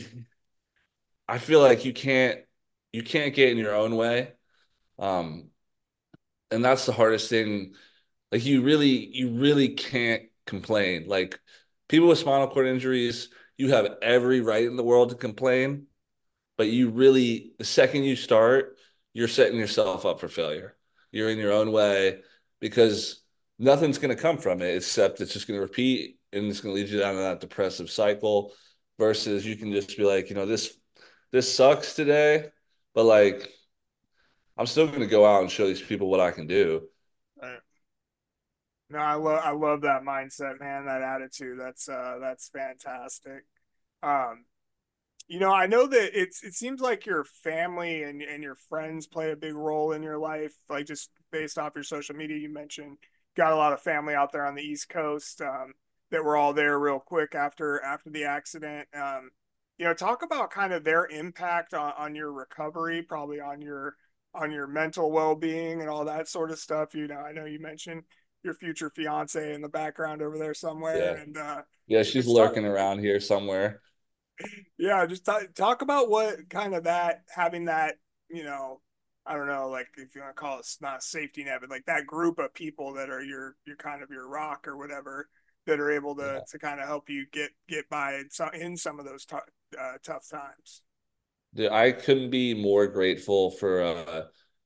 I feel like you can't you can't get in your own way. Um, and that's the hardest thing. Like you really, you really can't complain. Like people with spinal cord injuries, you have every right in the world to complain, but you really, the second you start, you're setting yourself up for failure. You're in your own way because nothing's going to come from it except it's just going to repeat and it's going to lead you down that depressive cycle versus you can just be like, you know, this this sucks today, but like I'm still going to go out and show these people what I can do. Right. No, I love I love that mindset, man. That attitude. That's uh that's fantastic. Um, you know, I know that it's it seems like your family and and your friends play a big role in your life. Like just based off your social media, you mentioned got a lot of family out there on the East Coast um, that were all there real quick after after the accident. Um, you know, talk about kind of their impact on, on your recovery, probably on your on your mental well being and all that sort of stuff. You know, I know you mentioned your future fiance in the background over there somewhere, Yeah. and uh, Yeah, she's just talk, lurking around here somewhere. yeah, just talk, talk about what kind of that having that, you know, I don't know, like if you want to call it not a safety net, but like that group of people that are your your kind of your rock or whatever that are able to Yeah. to kind of help you get get by in some, in some of those t- uh, tough times. Dude, I couldn't be more grateful for uh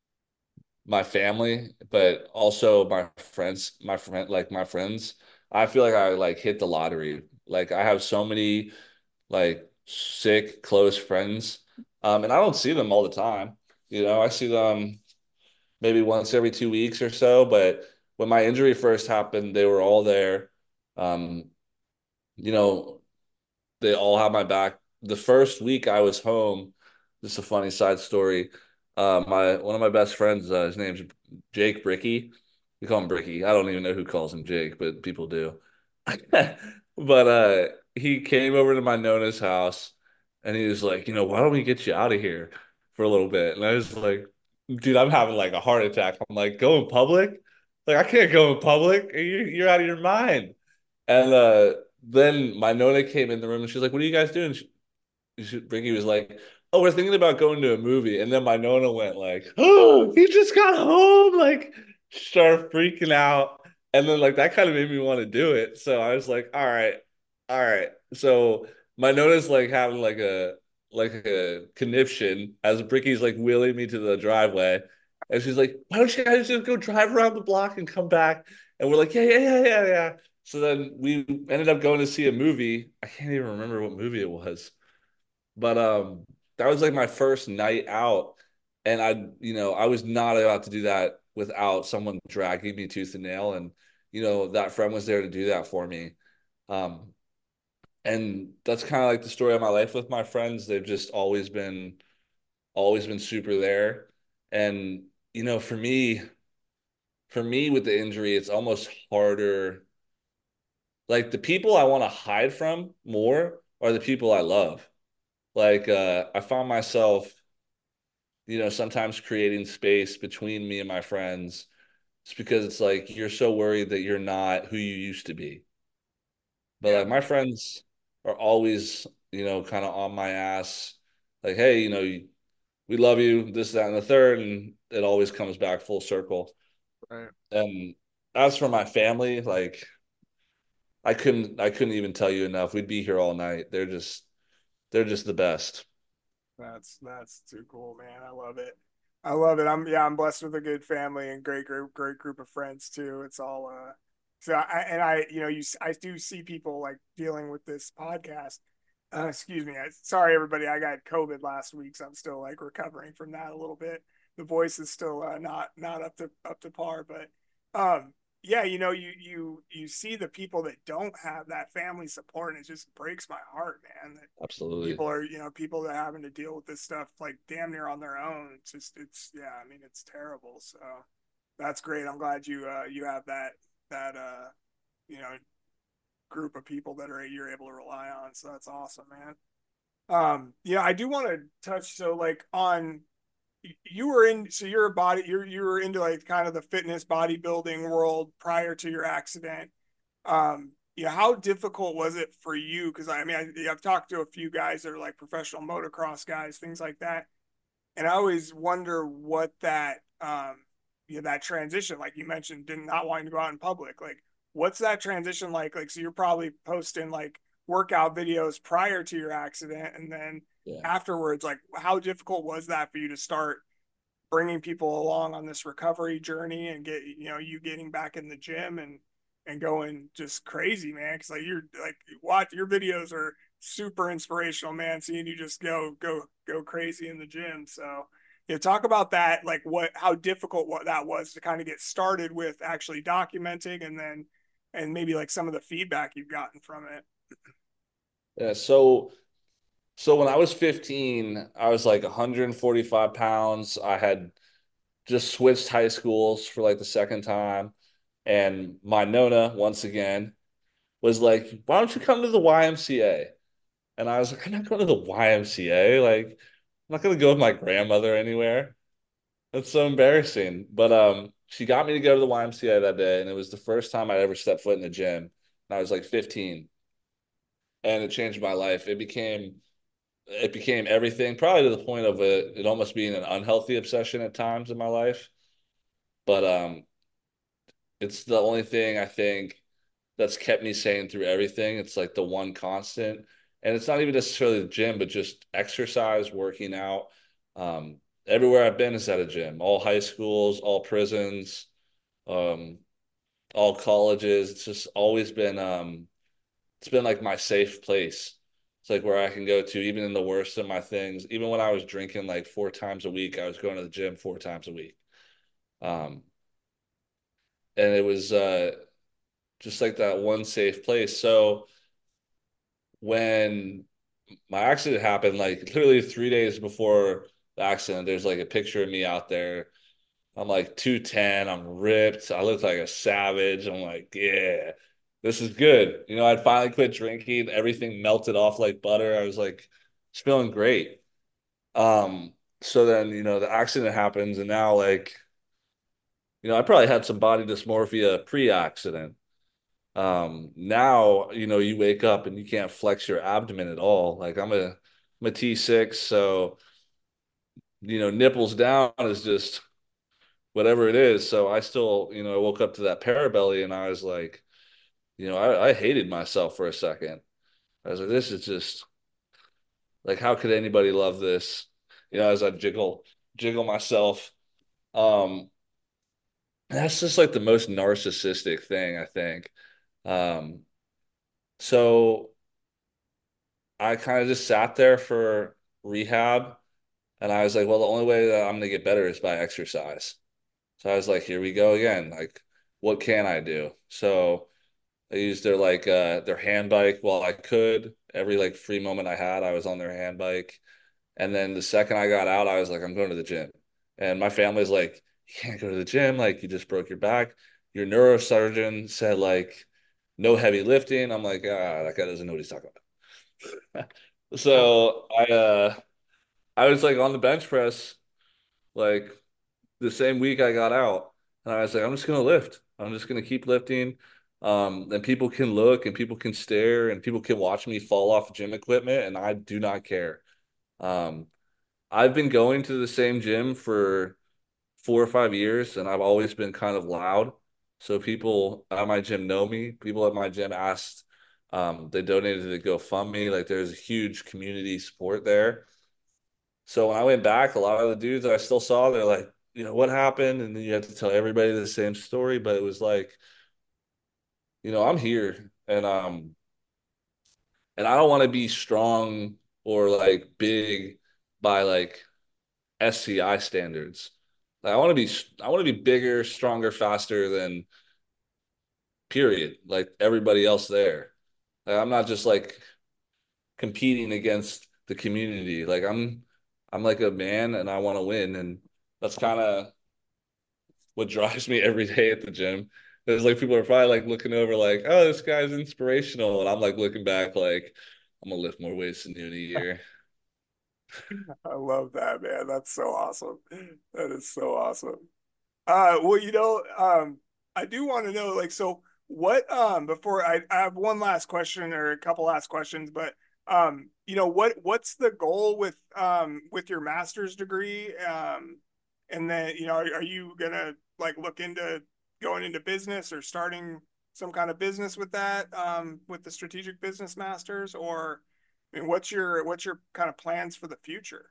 my family, but also my friends, my friend, like my friends. I feel like I like hit the lottery. Like I have so many like sick, close friends. Um, and I don't see them all the time. You know, I see them maybe once every two weeks or so. But when my injury first happened, they were all there. Um, you know, they all have my back. The first week I was home, just a funny side story. Uh, my one of my best friends, uh, his name's Jake Bricky. We call him Bricky. I don't even know who calls him Jake, but people do. But uh, he came over to my Nona's house, and he was like, you know, why don't we get you out of here for a little bit? And I was like, dude, I'm having like a heart attack. I'm like, go in public? Like, I can't go in public. You, you're out of your mind. And uh, then my Nona came in the room and she's like, "What are you guys doing?" She, she, Ricky was like, "Oh, we're thinking about going to a movie." And then my Nona went like, "Oh, he just got home!" Like, started freaking out. And then like that kind of made me want to do it. So I was like, "All right, all right." So my Nona's like having like a like a conniption as Bricky's like wheeling me to the driveway. And she's like, "Why don't you guys just go drive around the block and come back?" And we're like, "Yeah, yeah, yeah, yeah, yeah." So then we ended up going to see a movie. I can't even remember what movie it was, but um, that was like my first night out, and I, you know, I was not about to do that without someone dragging me tooth and nail, and you know that friend was there to do that for me. Um, and that's kind of like the story of my life with my friends. They've just always been, always been super there, and you know, for me, for me with the injury, it's almost harder like the people I want to hide from more are the people I love. Like uh I found myself, you know, sometimes creating space between me and my friends. It's because it's like you're so worried that you're not who you used to be. But Yeah, like my friends are always, you know, kind of on my ass. Like, hey, you know, we love you, this, that, and the third, and it always comes back full circle. right. And as for my family, like I couldn't I couldn't even tell you enough. We'd be here all night. They're just they're just the best. That's that's too cool, man. I love it. I love it. I'm yeah, I'm blessed with a good family and great group, great group of friends too. It's all uh so I and I you know you I do see people like dealing with this podcast. Uh, excuse me. I, sorry everybody. I got COVID last week, so I'm still like recovering from that a little bit. The voice is still uh, not not up to up to par, but um yeah, you know, you you you see the people that don't have that family support, and it just breaks my heart, man. That Absolutely. people are, you know, people that are having to deal with this stuff like damn near on their own. It's just, it's, yeah, I mean, it's terrible. So that's great. I'm glad you, uh, you have that, that, uh, you know, group of people that are you're able to rely on. So that's awesome, man. Um, yeah, I do want to touch so like on you were in so you're a body you're you were into like kind of the fitness bodybuilding world prior to your accident. Um, you know, how difficult was it for you? Because I mean, I, I've talked to a few guys that are like professional motocross guys, things like that, and I always wonder what that um, you know, that transition, like you mentioned, did not wanting to go out in public. Like, what's that transition like? Like, so you're probably posting like workout videos prior to your accident, and then Yeah. afterwards, like, how difficult was that for you to start bringing people along on this recovery journey and get you know you getting back in the gym and and going just crazy, man? Because like you're like watch your videos are super inspirational, man. Seeing you just go go go crazy in the gym. So you know, talk about that, like what how difficult what that was to kind of get started with actually documenting, and then and maybe like some of the feedback you've gotten from it. Yeah. So so when I was fifteen, I was like one hundred forty-five pounds. I had just switched high schools for like the second time. And my Nona, once again, was like, why don't you come to the Y M C A? And I was like, I'm not going to the Y M C A. Like, I'm not going to go with my grandmother anywhere. That's so embarrassing. But um, she got me to go to the Y M C A that day, and it was the first time I'd ever stepped foot in the gym. And I was like fifteen, and it changed my life. It became it became everything, probably to the point of it, it almost being an unhealthy obsession at times in my life. But um, it's the only thing I think that's kept me sane through everything. It's like the one constant. And it's not even necessarily the gym, but just exercise, working out. Um, everywhere I've been is at a gym, all high schools, all prisons, um, all colleges. It's just always been um, it's been like my safe place. It's like where I can go to, even in the worst of my things. Even when I was drinking like four times a week, I was going to the gym four times a week. Um, and it was uh, just like that one safe place. So when my accident happened, like literally three days before the accident, there's like a picture of me out there. I'm like two ten, I'm ripped, I look like a savage. I'm like, yeah, this is good. You know, I'd finally quit drinking, everything melted off like butter. I was like, it's feeling great. Um, so then, you know, the accident happens, and now like, you know, I probably had some body dysmorphia pre-accident. Um, now, you know, you wake up and you can't flex your abdomen at all. Like I'm a I'm a T six, so you know, nipples down is just whatever it is. So I still, you know, I woke up to that parabelly and I was like, you know, I, I hated myself for a second. I was like, this is just like, how could anybody love this? You know, as I jiggle jiggle myself. Um, that's just like the most narcissistic thing, I think. Um, so I kind of just sat there for rehab, and I was like, well, the only way that I'm going to get better is by exercise. So I was like, here we go again. Like, what can I do? So I used their like uh their hand bike while I could. Every like free moment I had, I was on their hand bike. And then the second I got out, I was like, I'm going to the gym. And my family's like, you can't go to the gym. Like, you just broke your back. Your neurosurgeon said like no heavy lifting. I'm like, ah, that guy doesn't know what he's talking about. So I uh I was like on the bench press like the same week I got out, and I was like, I'm just gonna lift. I'm just gonna keep lifting. Um, and people can look and people can stare and people can watch me fall off gym equipment, and I do not care. Um, I've been going to the same gym for four or five years, and I've always been kind of loud. So people at my gym know me. People at my gym asked, um, they donated to the GoFundMe. Like there's a huge community support there. So when I went back, a lot of the dudes that I still saw, they're like, you know, what happened? And then you have to tell everybody the same story. But it was like, you know, I'm here, and um and I don't want to be strong or like big by like S C I standards. Like I want to be I want to be bigger, stronger, faster than period, like everybody else there. Like I'm not just like competing against the community. Like I'm I'm like a man and I want to win, and that's kind of what drives me every day at the gym. There's like people are probably like looking over like, oh, this guy's inspirational. And I'm like looking back like, I'm gonna lift more weights than you in a year. I love that, man. That's so awesome. That is so awesome. Uh, well, you know, um, I do want to know, like, so what, um, before I, I have one last question or a couple last questions, but, um, you know, what, what's the goal with, um, with your master's degree? Um, and then, you know, are, are you gonna like look into going into business or starting some kind of business with that, um, with the strategic business masters, or, I mean, what's your, what's your kind of plans for the future?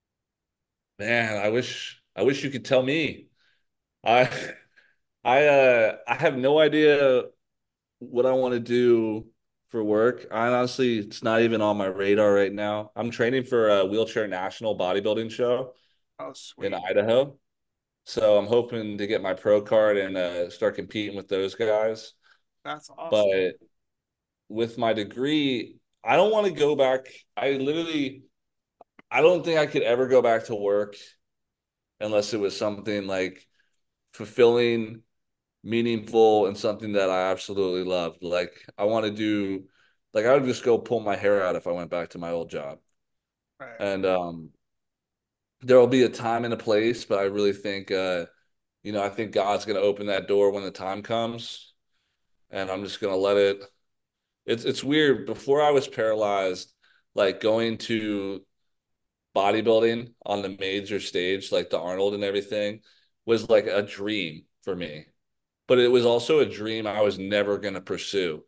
Man, I wish I wish you could tell me. I I uh I have no idea what I want to do for work. I honestly, it's not even on my radar right now. I'm training for a wheelchair national bodybuilding show Oh, in sweet. Idaho. So I'm hoping to get my pro card and uh, start competing with those guys. That's awesome. But with my degree, I don't want to go back. I literally, I don't think I could ever go back to work unless it was something like fulfilling, meaningful, and something that I absolutely loved. Like I want to do, like I would just go pull my hair out if I went back to my old job. Right. And um, there will be a time and a place, but I really think, uh, you know, I think God's going to open that door when the time comes, and I'm just going to let it. It's it's weird. Before I was paralyzed, like going to bodybuilding on the major stage, like the Arnold and everything, was like a dream for me. But it was also a dream I was never going to pursue.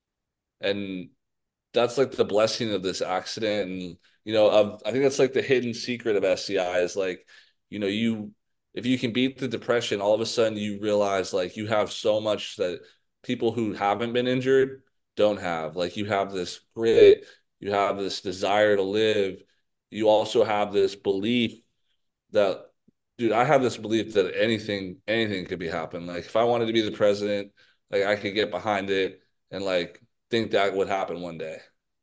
And that's like the blessing of this accident. And, you know, of, I think that's like the hidden secret of S C I is like, you know, you, if you can beat the depression, all of a sudden you realize like you have so much that people who haven't been injured don't have. Like you have this grit, you have this desire to live. You also have this belief that, dude, I have this belief that anything, anything could be happen. Like if I wanted to be the president, like I could get behind it and like think that would happen one day.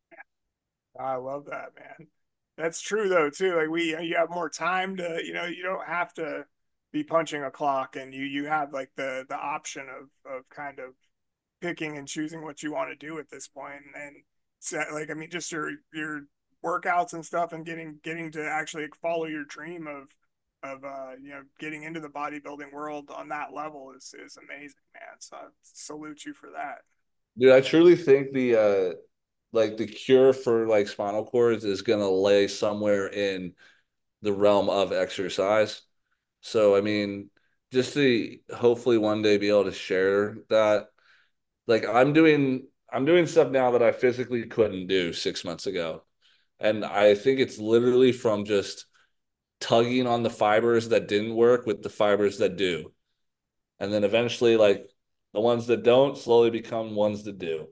I love that, man. That's true though too. Like we, you have more time to, you know, you don't have to be punching a clock, and you you have like the the option of of kind of picking and choosing what you want to do at this point. And set, like I mean, just your your workouts and stuff, and getting getting to actually follow your dream of of uh you know getting into the bodybuilding world on that level is is amazing, man. So I salute you for that. Dude, I truly think the uh like the cure for like spinal cords is gonna lay somewhere in the realm of exercise. So I mean, just to hopefully one day be able to share that. Like I'm doing I'm doing stuff now that I physically couldn't do six months ago. And I think it's literally from just tugging on the fibers that didn't work with the fibers that do. And then eventually like the ones that don't slowly become ones that do.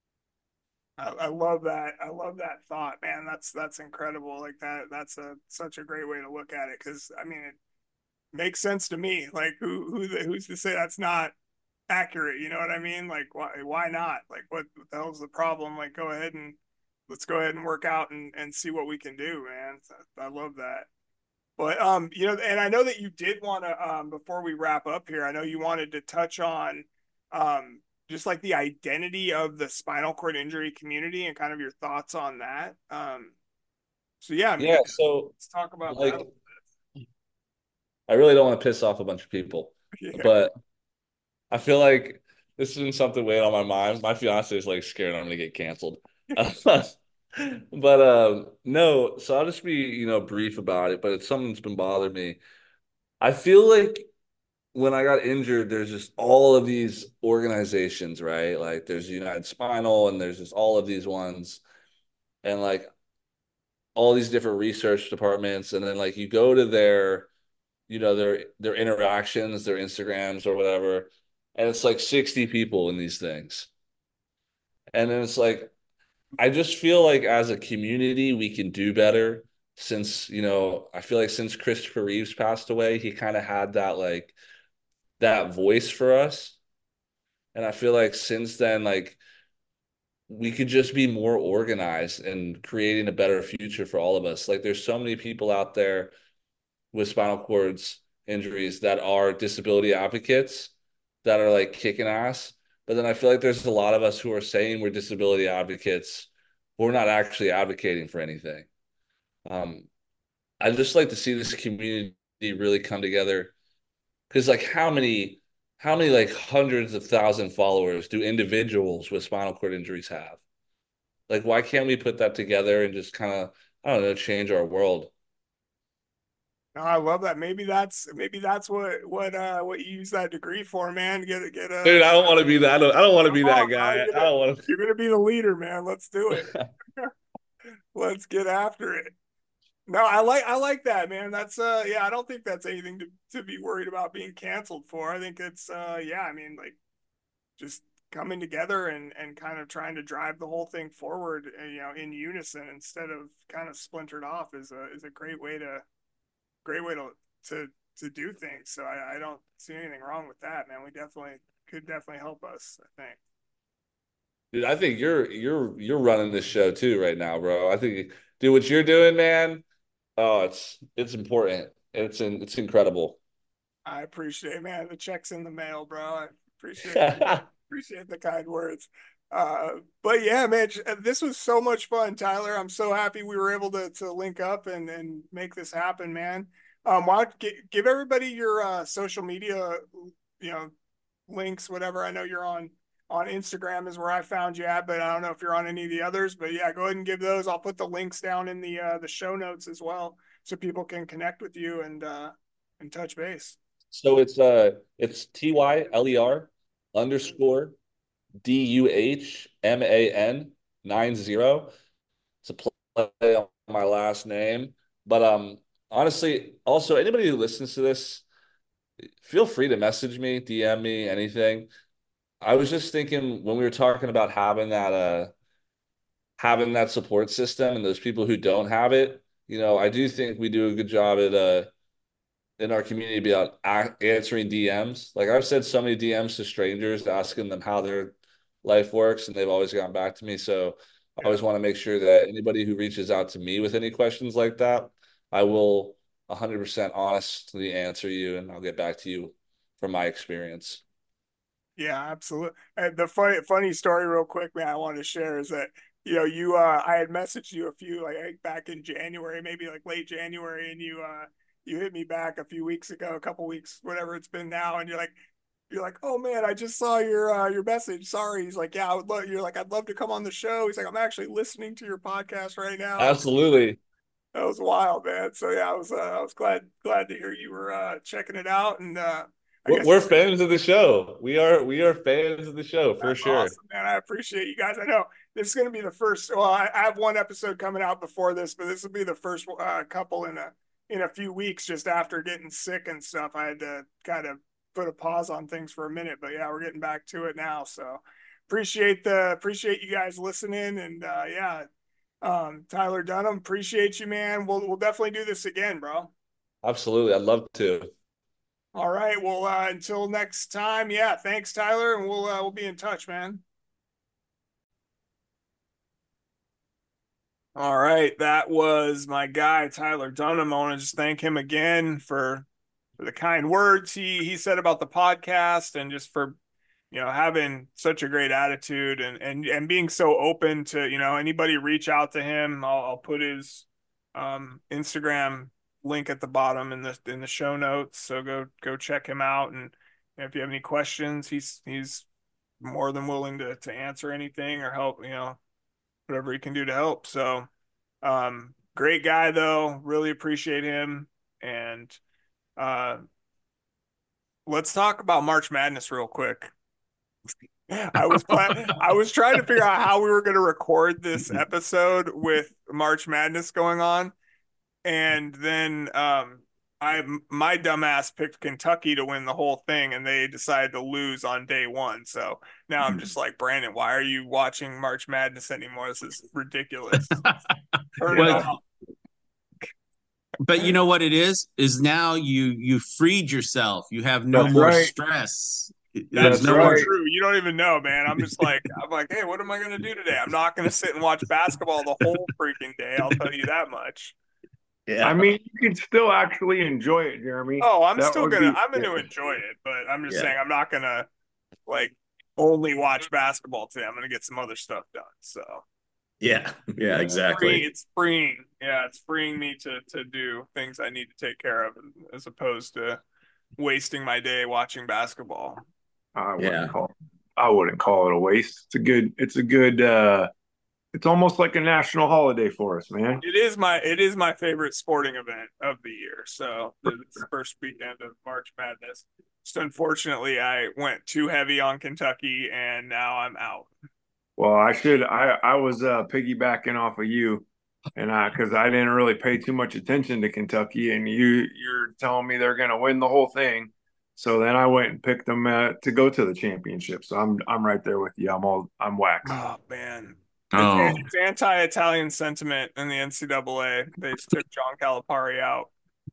I, I love that. I love that thought, man. That's that's incredible. Like that. That's a such a great way to look at it. Because I mean, it makes sense to me. Like who who who's to say that's not accurate? You know what I mean? Like why why not? Like what, what the hell's the problem? Like go ahead and let's go ahead and work out and and see what we can do, man. I love that. But um, you know, and I know that you did want to um before we wrap up here, I know you wanted to touch on um just like the identity of the spinal cord injury community and kind of your thoughts on that. Um, so yeah, I mean, Yeah, so let's talk about that. like I really don't want to piss off a bunch of people, Yeah. but I feel like this isn't something weighing on my mind. My fiance is like scared I'm gonna get canceled. But um no, so I'll just be, you know, brief about it, but it's something that's been bothering me. I feel like when I got injured, there's just all of these organizations, right? Like there's United Spinal and there's just all of these ones and like all these different research departments. And then like you go to their, you know, their their interactions, their Instagrams or whatever, and it's like sixty people in these things. And then it's like I just feel like as a community we can do better since, you know, I feel like since Christopher Reeves passed away, he kind of had that like that voice for us. And I feel like since then, like we could just be more organized and creating a better future for all of us. Like there's so many people out there with spinal cords injuries that are disability advocates that are like kicking ass. But then I feel like there's a lot of us who are saying we're disability advocates, but we're not actually advocating for anything. Um, I just like to see this community really come together because, like, how many, how many like hundreds of thousand followers do individuals with spinal cord injuries have? Like, why can't we put that together and just kind of, I don't know, change our world? No, I love that. Maybe that's maybe that's what what uh what you use that degree for, man. Get it, get Dude, a. I don't want to be that. I don't, I don't want to be that Oh, guy. you're I gonna, don't want to. you're gonna be the leader, man. Let's do it. Let's get after it. No, I like I like that, man. That's uh yeah, I don't think that's anything to, to be worried about being canceled for. I think it's uh yeah, I mean like just coming together and and kind of trying to drive the whole thing forward, uh, you know, in unison instead of kind of splintered off is a is a great way to great way to to to do things. So I, I don't see anything wrong with that, man. We definitely could definitely help us, I think. Dude, I think you're you're you're running this show too right now, bro. I think, dude, what you're doing, man. Oh, it's it's important. It's in, it's incredible. I appreciate it, man. The check's in the mail, bro. I appreciate the, appreciate the kind words. Uh, but yeah, man, this was so much fun, Tyler. I'm so happy we were able to to link up and and make this happen, man. Um, why don't you give everybody your uh, social media, you know, links, whatever. I know you're on on Instagram is where I found you at, but I don't know if you're on any of the others. But yeah, go ahead and give those. I'll put the links down in the uh, the show notes as well, so people can connect with you and uh, and touch base. So it's uh it's T Y L E R underscore D U H M A N nine zero. It's a play on my last name. But um honestly, also anybody who listens to this, feel free to message me, D M me, anything. I was just thinking when we were talking about having that uh having that support system and those people who don't have it, you know, I do think we do a good job at uh in our community about answering D Ms. Like I've said so many D Ms to strangers asking them how their life works, and they've always gotten back to me. So I always want to make sure that anybody who reaches out to me with any questions like that, I will one hundred percent honestly answer you, and I'll get back to you from my experience. Yeah, absolutely. And the funny funny story, real quick, man, I wanted to share is that you know you uh I had messaged you a few like I think back in January, maybe like late January, and you uh you hit me back a few weeks ago, a couple weeks, whatever it's been now, and you're like you're like, oh man, I just saw your uh your message. Sorry. He's like, yeah, I would love. You're like, I'd love to come on the show. He's like, I'm actually listening to your podcast right now. Absolutely. That was wild, man. So yeah, I was uh, I was glad glad to hear you were uh checking it out and uh. I We're, guess we're fans of the show. We are we are fans of the show for that's sure. awesome, man. I appreciate you guys. I know this is going to be the first. Well, I, I have one episode coming out before this, but this will be the first uh, couple in a in a few weeks. Just after getting sick and stuff, I had to kind of put a pause on things for a minute. But yeah, we're getting back to it now. So appreciate the appreciate you guys listening, and uh, yeah, um, Tyler Dunham, appreciate you, man. We'll we'll definitely do this again, bro. Absolutely, I'd love to. All right. Well, uh, until next time, yeah. Thanks, Tyler, and we'll uh, we'll be in touch, man. All right, that was my guy Tyler Dunham. I want to just thank him again for for the kind words he he said about the podcast, and just for you know having such a great attitude and and and being so open to you know anybody reach out to him. I'll, I'll put his um, Instagram link at the bottom in the in the show notes, so go go check him out. And if you have any questions, he's he's more than willing to to answer anything or help. You know whatever he can do to help. So, um, great guy though. Really appreciate him. And uh, let's talk about March Madness real quick. I was plan- I was trying to figure out how we were going to record this episode with March Madness going on, and then um, I my dumbass picked Kentucky to win the whole thing, and they decided to lose on day one. So now I'm just like, Brandon, why are you watching March Madness anymore? This is ridiculous. Turn it off. But you know what it is? Is now you you freed yourself. You have no That's more right. stress. That's There's no right. more. True. You don't even know, man. I'm just like, I'm like, hey, what am I going to do today? I'm not going to sit and watch basketball the whole freaking day. I'll tell you that much. Yeah. I mean, you can still actually enjoy it, Jeremy. Oh, I'm That still would gonna be I'm yeah. gonna enjoy it, but I'm just Yeah. saying I'm not gonna like only watch basketball today. I'm gonna get some other stuff done. So Yeah. Yeah, free, exactly. it's freeing. Yeah, it's freeing me to to do things I need to take care of as opposed to wasting my day watching basketball. I wouldn't Yeah. call I wouldn't call it a waste. It's a good it's a good uh it's almost like a national holiday for us, man. It is my it is my favorite sporting event of the year. So this first weekend of March Madness. Just unfortunately, I went too heavy on Kentucky, and now I'm out. Well, I should I I was uh piggybacking off of you and I because I didn't really pay too much attention to Kentucky and you you're telling me they're gonna win the whole thing. So then I went and picked them uh, to go to the championship. So I'm I'm right there with you. I'm all I'm waxed. Oh man, it's, Oh, it's anti-Italian sentiment in the N C double A. They just took John Calipari out.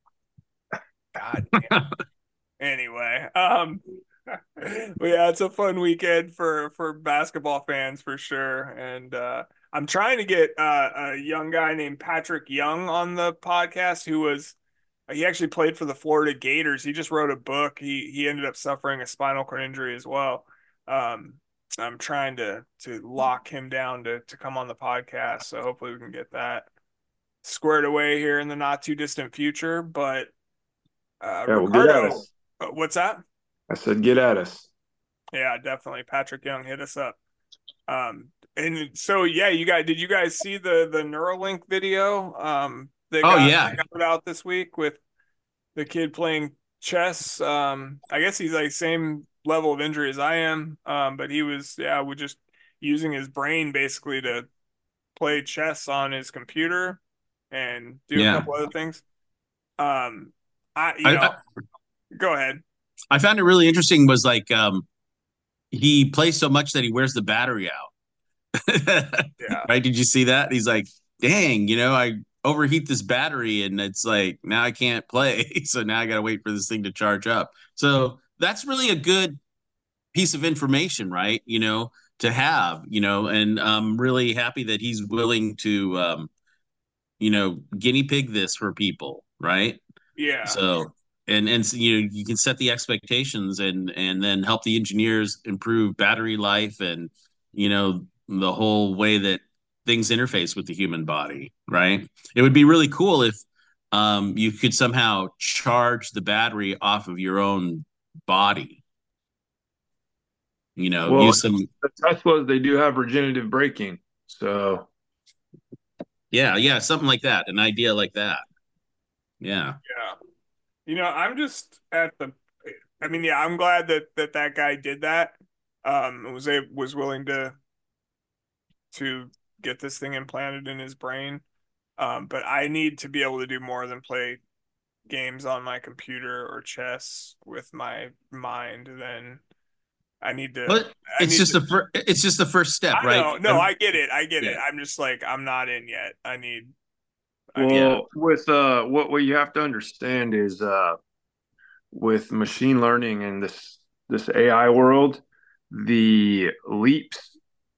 God damn. Anyway, um, but yeah, it's a fun weekend for for basketball fans for sure. And uh, I'm trying to get uh, a young guy named Patrick Young on the podcast who was he actually played for the Florida Gators. He just wrote a book. He he ended up suffering a spinal cord injury as well. Um, I'm trying to to lock him down to to come on the podcast. So hopefully we can get that squared away here in the not too distant future. But uh, Yeah, well, get at Ricardo, us. uh, what's that? I said, get at us. Yeah, definitely. Patrick Young, hit us up. Um, and so yeah, you guys, did you guys see the the Neuralink video? Um, that oh got, yeah. that got put out this week with the kid playing chess. Um, I guess he's like same level of injury as I am. Um, but he was yeah, we just using his brain basically to play chess on his computer and do a Yeah. couple other things. Um, I you I, know, I, go ahead. I found it really interesting was like um he plays so much that he wears the battery out. Yeah. Right? Did you see that? He's like, dang, you know, I overheat this battery and it's like now I can't play. So now I gotta wait for this thing to charge up. So that's really a good piece of information, right? You know, to have, you know, and I'm really happy that he's willing to um, you know, guinea pig this for people, right? Yeah. So and and so, you know you can set the expectations and and then help the engineers improve battery life and you know the whole way that things interface with the human body, right? It would be really cool if um, you could somehow charge the battery off of your own body. You know, Well, use some the Teslas, they do have regenerative braking. So, yeah, yeah, something like that, an idea like that. Yeah. Yeah. You know, I'm just at the I mean, yeah, I'm glad that that that guy did that. Um, was a was willing to to get this thing implanted in his brain. Um, but I need to be able to do more than play games on my computer or chess with my mind. Then I need to. But I it's need just to. the first it's just the first step, I right? know. No, I get it. I get Yeah. it. I'm just like I'm not in yet. I need. I well, need. Yeah. with uh, what what you have to understand is uh, with machine learning and this this A I world, the leaps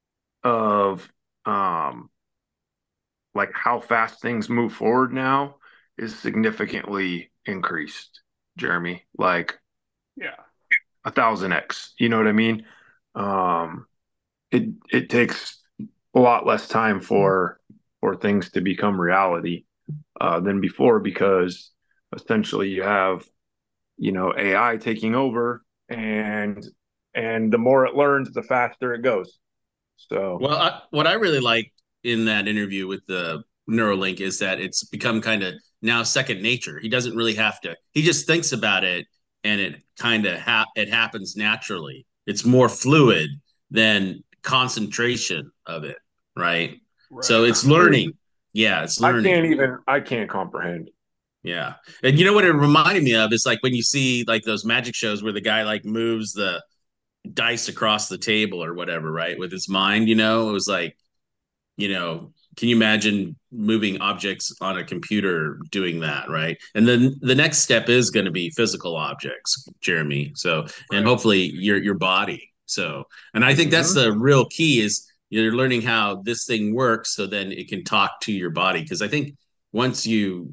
of um, like how fast things move forward now is significantly increased, Jeremy. Like Yeah. a thousand X. You know what I mean? Um, it it takes a lot less time for for things to become reality uh, than before because essentially you have you know A I taking over and and the more it learns, the faster it goes. So Well, I, what I really liked in that interview with the Neuralink is that it's become kind of now second nature. He doesn't really have to. He just thinks about it, and it kind of ha- it happens naturally. It's more fluid than concentration of it, right? So Right. it's learning. Yeah, it's I can't learning. even I can't comprehend. Yeah, and you know what it reminded me of is like when you see like those magic shows where the guy like moves the dice across the table or whatever, right? With his mind, you know, it was like, you know, can you imagine moving objects on a computer doing that, right? And then the next step is going to be physical objects, Jeremy. So, and Right. hopefully your your body. So, and I think that's Mhm. the real key is you're learning how this thing works so then it can talk to your body because I think once you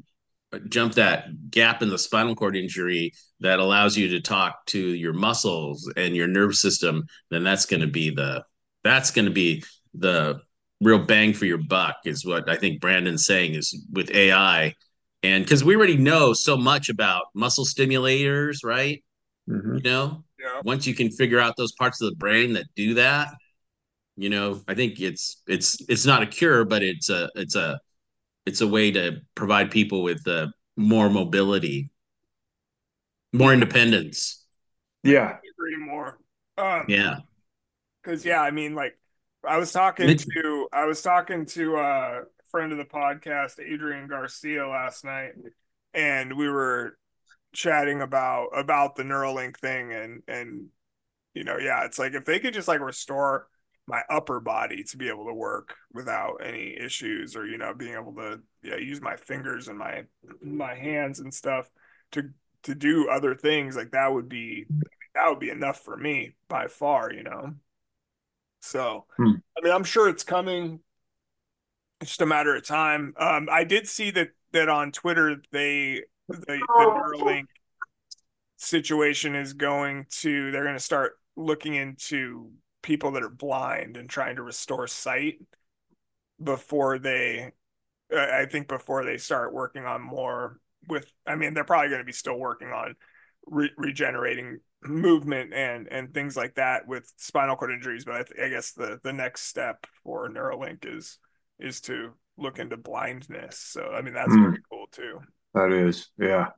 jump that gap in the spinal cord injury that allows you to talk to your muscles and your nervous system, then that's going to be the that's going to be the real bang for your buck, is what I think Brandon's saying, is with A I. And because we already know so much about muscle stimulators, right? Mm-hmm. You know, Yeah. once you can figure out those parts of the brain that do that, you know, I think it's it's it's not a cure, but it's a it's a it's a way to provide people with uh, more mobility, more independence. Yeah. Agree more. Um, Yeah. Because yeah, I mean, like I was talking to I was talking to uh, a friend of the podcast, Adrian Garcia, last night, and we were chatting about about the Neuralink thing, and and you know, yeah, it's like if they could just like restore my upper body to be able to work without any issues, or you know, being able to yeah use my fingers and my my hands and stuff to to do other things, like that would be that would be enough for me by far, you know. So, Hmm. I mean, I'm sure it's coming. It's just a matter of time. Um, I did see that that on Twitter they the the Neuralink situation is going to they're going to start looking into people that are blind and trying to restore sight before they I think before they start working on more with I mean they're probably going to be still working on re- regenerating movement and and things like that with spinal cord injuries, but I, th- I guess the the next step for Neuralink is is to look into blindness. So I mean that's Mm. very cool too. That is, yeah.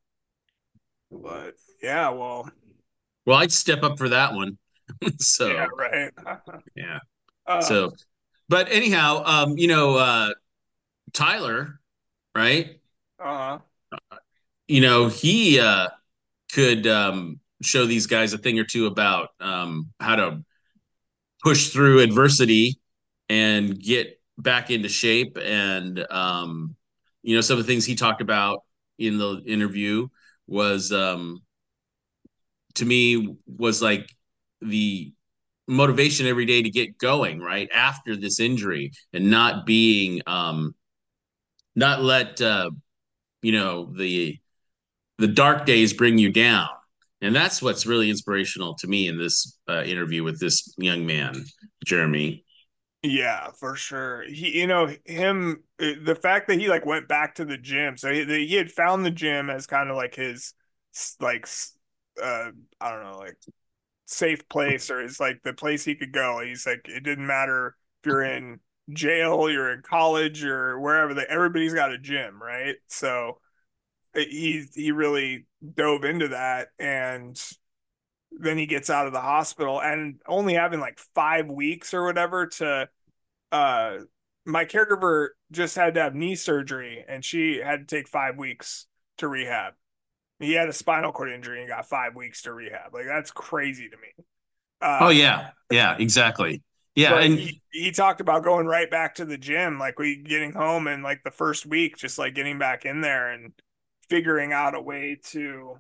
But yeah, well, Well, I'd step up for that one. So yeah, right. yeah. uh, So, but anyhow, um, you know, uh, Tyler, right? uh, You know, he uh, could um, show these guys a thing or two about um, how to push through adversity and get back into shape. And um, you know, some of the things he talked about in the interview was um, to me was like the motivation every day to get going right after this injury, and not being um not let uh you know the the dark days bring you down. And that's what's really inspirational to me in this uh, interview with this young man, Jeremy. yeah, for sure. He, you know, him, uh, the fact that he like went back to the gym. So he, he had found the gym as kind of like his, like, uh, I don't know, like safe place, or it's like the place he could go. He's like, it didn't matter if you're in jail, you're in college, or wherever. That everybody's got a gym, right? So uh, he he really dove into that, and then he gets out of the hospital and only having like five weeks or whatever to uh my caregiver just had to have knee surgery and she had to take five weeks to rehab. He had a spinal cord injury and got five weeks to rehab. Like that's crazy to me. Oh Uh yeah, yeah, exactly. Yeah, but and he he talked about going right back to the gym, like we getting home and like the first week, just like getting back in there and figuring out a way to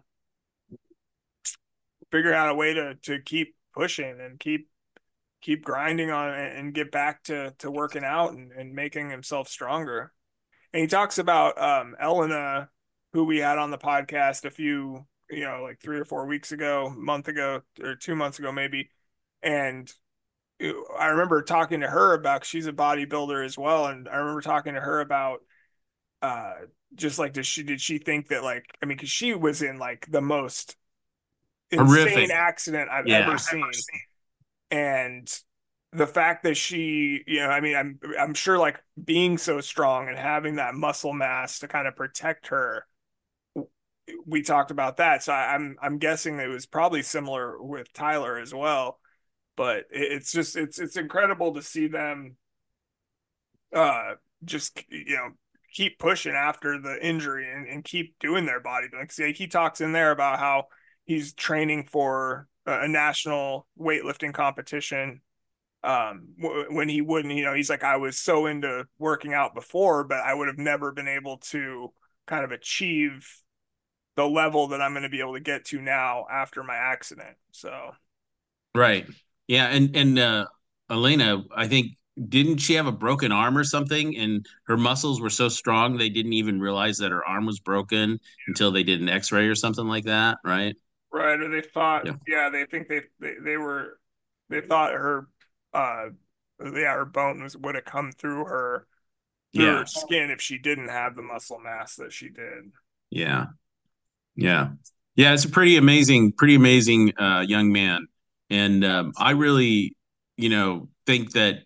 figure out a way to to keep pushing and keep keep grinding on it and get back to to working out and, and making himself stronger. And he talks about um Elena, who we had on the podcast a few, you know, like three or four weeks ago, month ago, or two months ago maybe. And I remember talking to her about she's a bodybuilder as well, and I remember talking to her about uh just like did she did she think that like I mean because she was in like the most horrific. insane accident I've Yeah. ever seen. And the fact that she, you know, I mean, I'm I'm sure like being so strong and having that muscle mass to kind of protect her, we talked about that. So I, I'm I'm guessing it was probably similar with Tyler as well. But it's just it's it's incredible to see them uh just you know keep pushing after the injury and, and keep doing their bodybuilding. See, he talks in there about how he's training for a national weightlifting competition um w- when he wouldn't, you know, he's like I was so into working out before, but I would have never been able to kind of achieve the level that I'm going to be able to get to now after my accident. So Right. Yeah, and and uh Elena, I think didn't she have a broken arm or something? And her muscles were so strong they didn't even realize that her arm was broken until they did an X-ray or something like that, right? Right. Or they thought, Yeah. yeah, they think they they, they were they thought her uh yeah, her bone was would have come through her through Yeah. her skin if she didn't have the muscle mass that she did. Yeah. Yeah. Yeah. It's a pretty amazing, pretty amazing uh, young man. And um, I really, you know, think that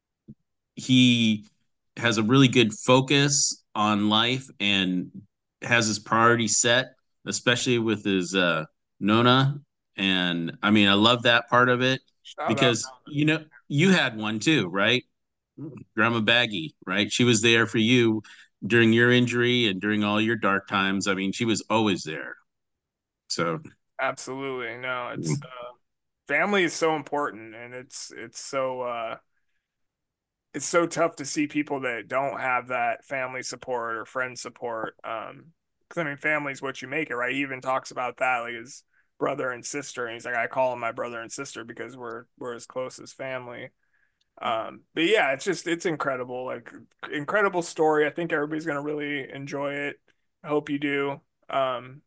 he has a really good focus on life and has his priorities set, especially with his uh, Nona. And I mean, I love that part of it Shout because, out. you know, you had one too, right? Grandma Baggy, right? She was there for you during your injury and during all your dark times. I mean, she was always there. So, Absolutely. No, it's uh, family is so important, and it's it's so uh it's so tough to see people that don't have that family support or friend support. Um, because I mean, family is what you make it, right? He even talks about that, like his brother and sister, and he's like, I call them my brother and sister because we're we're as close as family. Um, but yeah, it's just it's incredible, like incredible story. I think everybody's gonna really enjoy it. I hope you do. Um,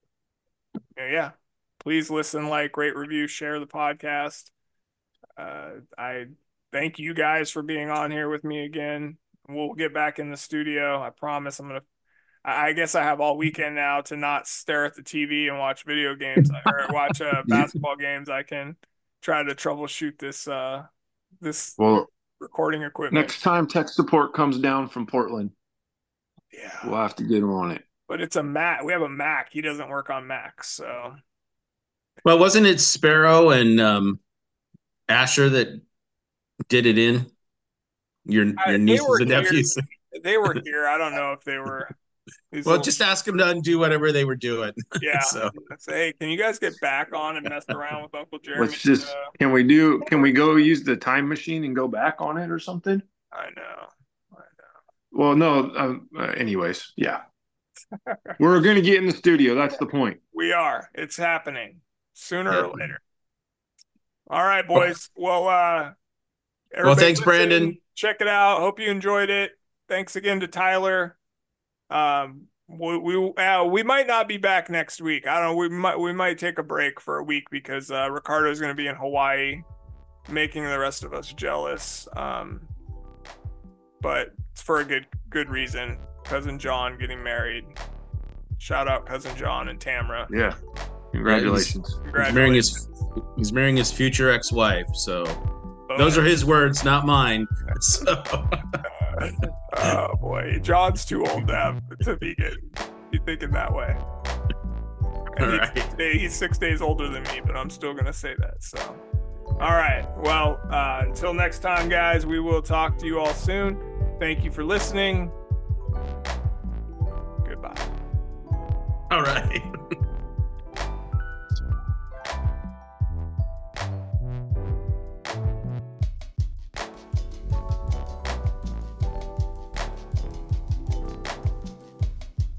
yeah, please listen, like, rate, review, share the podcast. Uh, I thank you guys for being on here with me again. We'll get back in the studio. I promise. I'm gonna. I guess I have all weekend now to not stare at the T V and watch video games or watch uh, basketball games. I can try to troubleshoot this uh this Well, recording equipment. next time tech support comes down from Portland, Yeah, we'll have to get him on it. but it's a Mac. We have a Mac. He doesn't work on Macs, so. well, wasn't it Sparrow and um, Asher that did it in your I, your they nieces were and here. nephews? They were here. I don't know if they were. These Well, little, just ask them to undo whatever they were doing. yeah. So, Say, hey, can you guys get back on and mess around with Uncle Jeremy? Let's just Uh, can we do can we go use the time machine and go back on it or something? I know. I know. Well, no. Um, uh, anyways, yeah, we're gonna get in the studio. That's the point. We are. It's happening sooner yeah. or later. All right, boys. Well, uh, Well, thanks, listen, Brandon. Check it out. Hope you enjoyed it. Thanks again to Tyler. Um, we we, uh, we might not be back next week. I don't know. We might we might take a break for a week because uh, Ricardo is going to be in Hawaii, making the rest of us jealous. Um, but it's for a good good reason. Cousin John getting married. Shout out Cousin John and Tamra. Yeah, congratulations. He's, he's marrying his he's marrying his future ex-wife. So Boom. Those are his words, not mine. So. Oh boy, John's too old to have to be getting be thinking that way. And all he, right. He's six days older than me, but I'm still gonna say that. So, all right. Well, uh, until next time, guys, we will talk to you all soon. Thank you for listening. Goodbye. All right.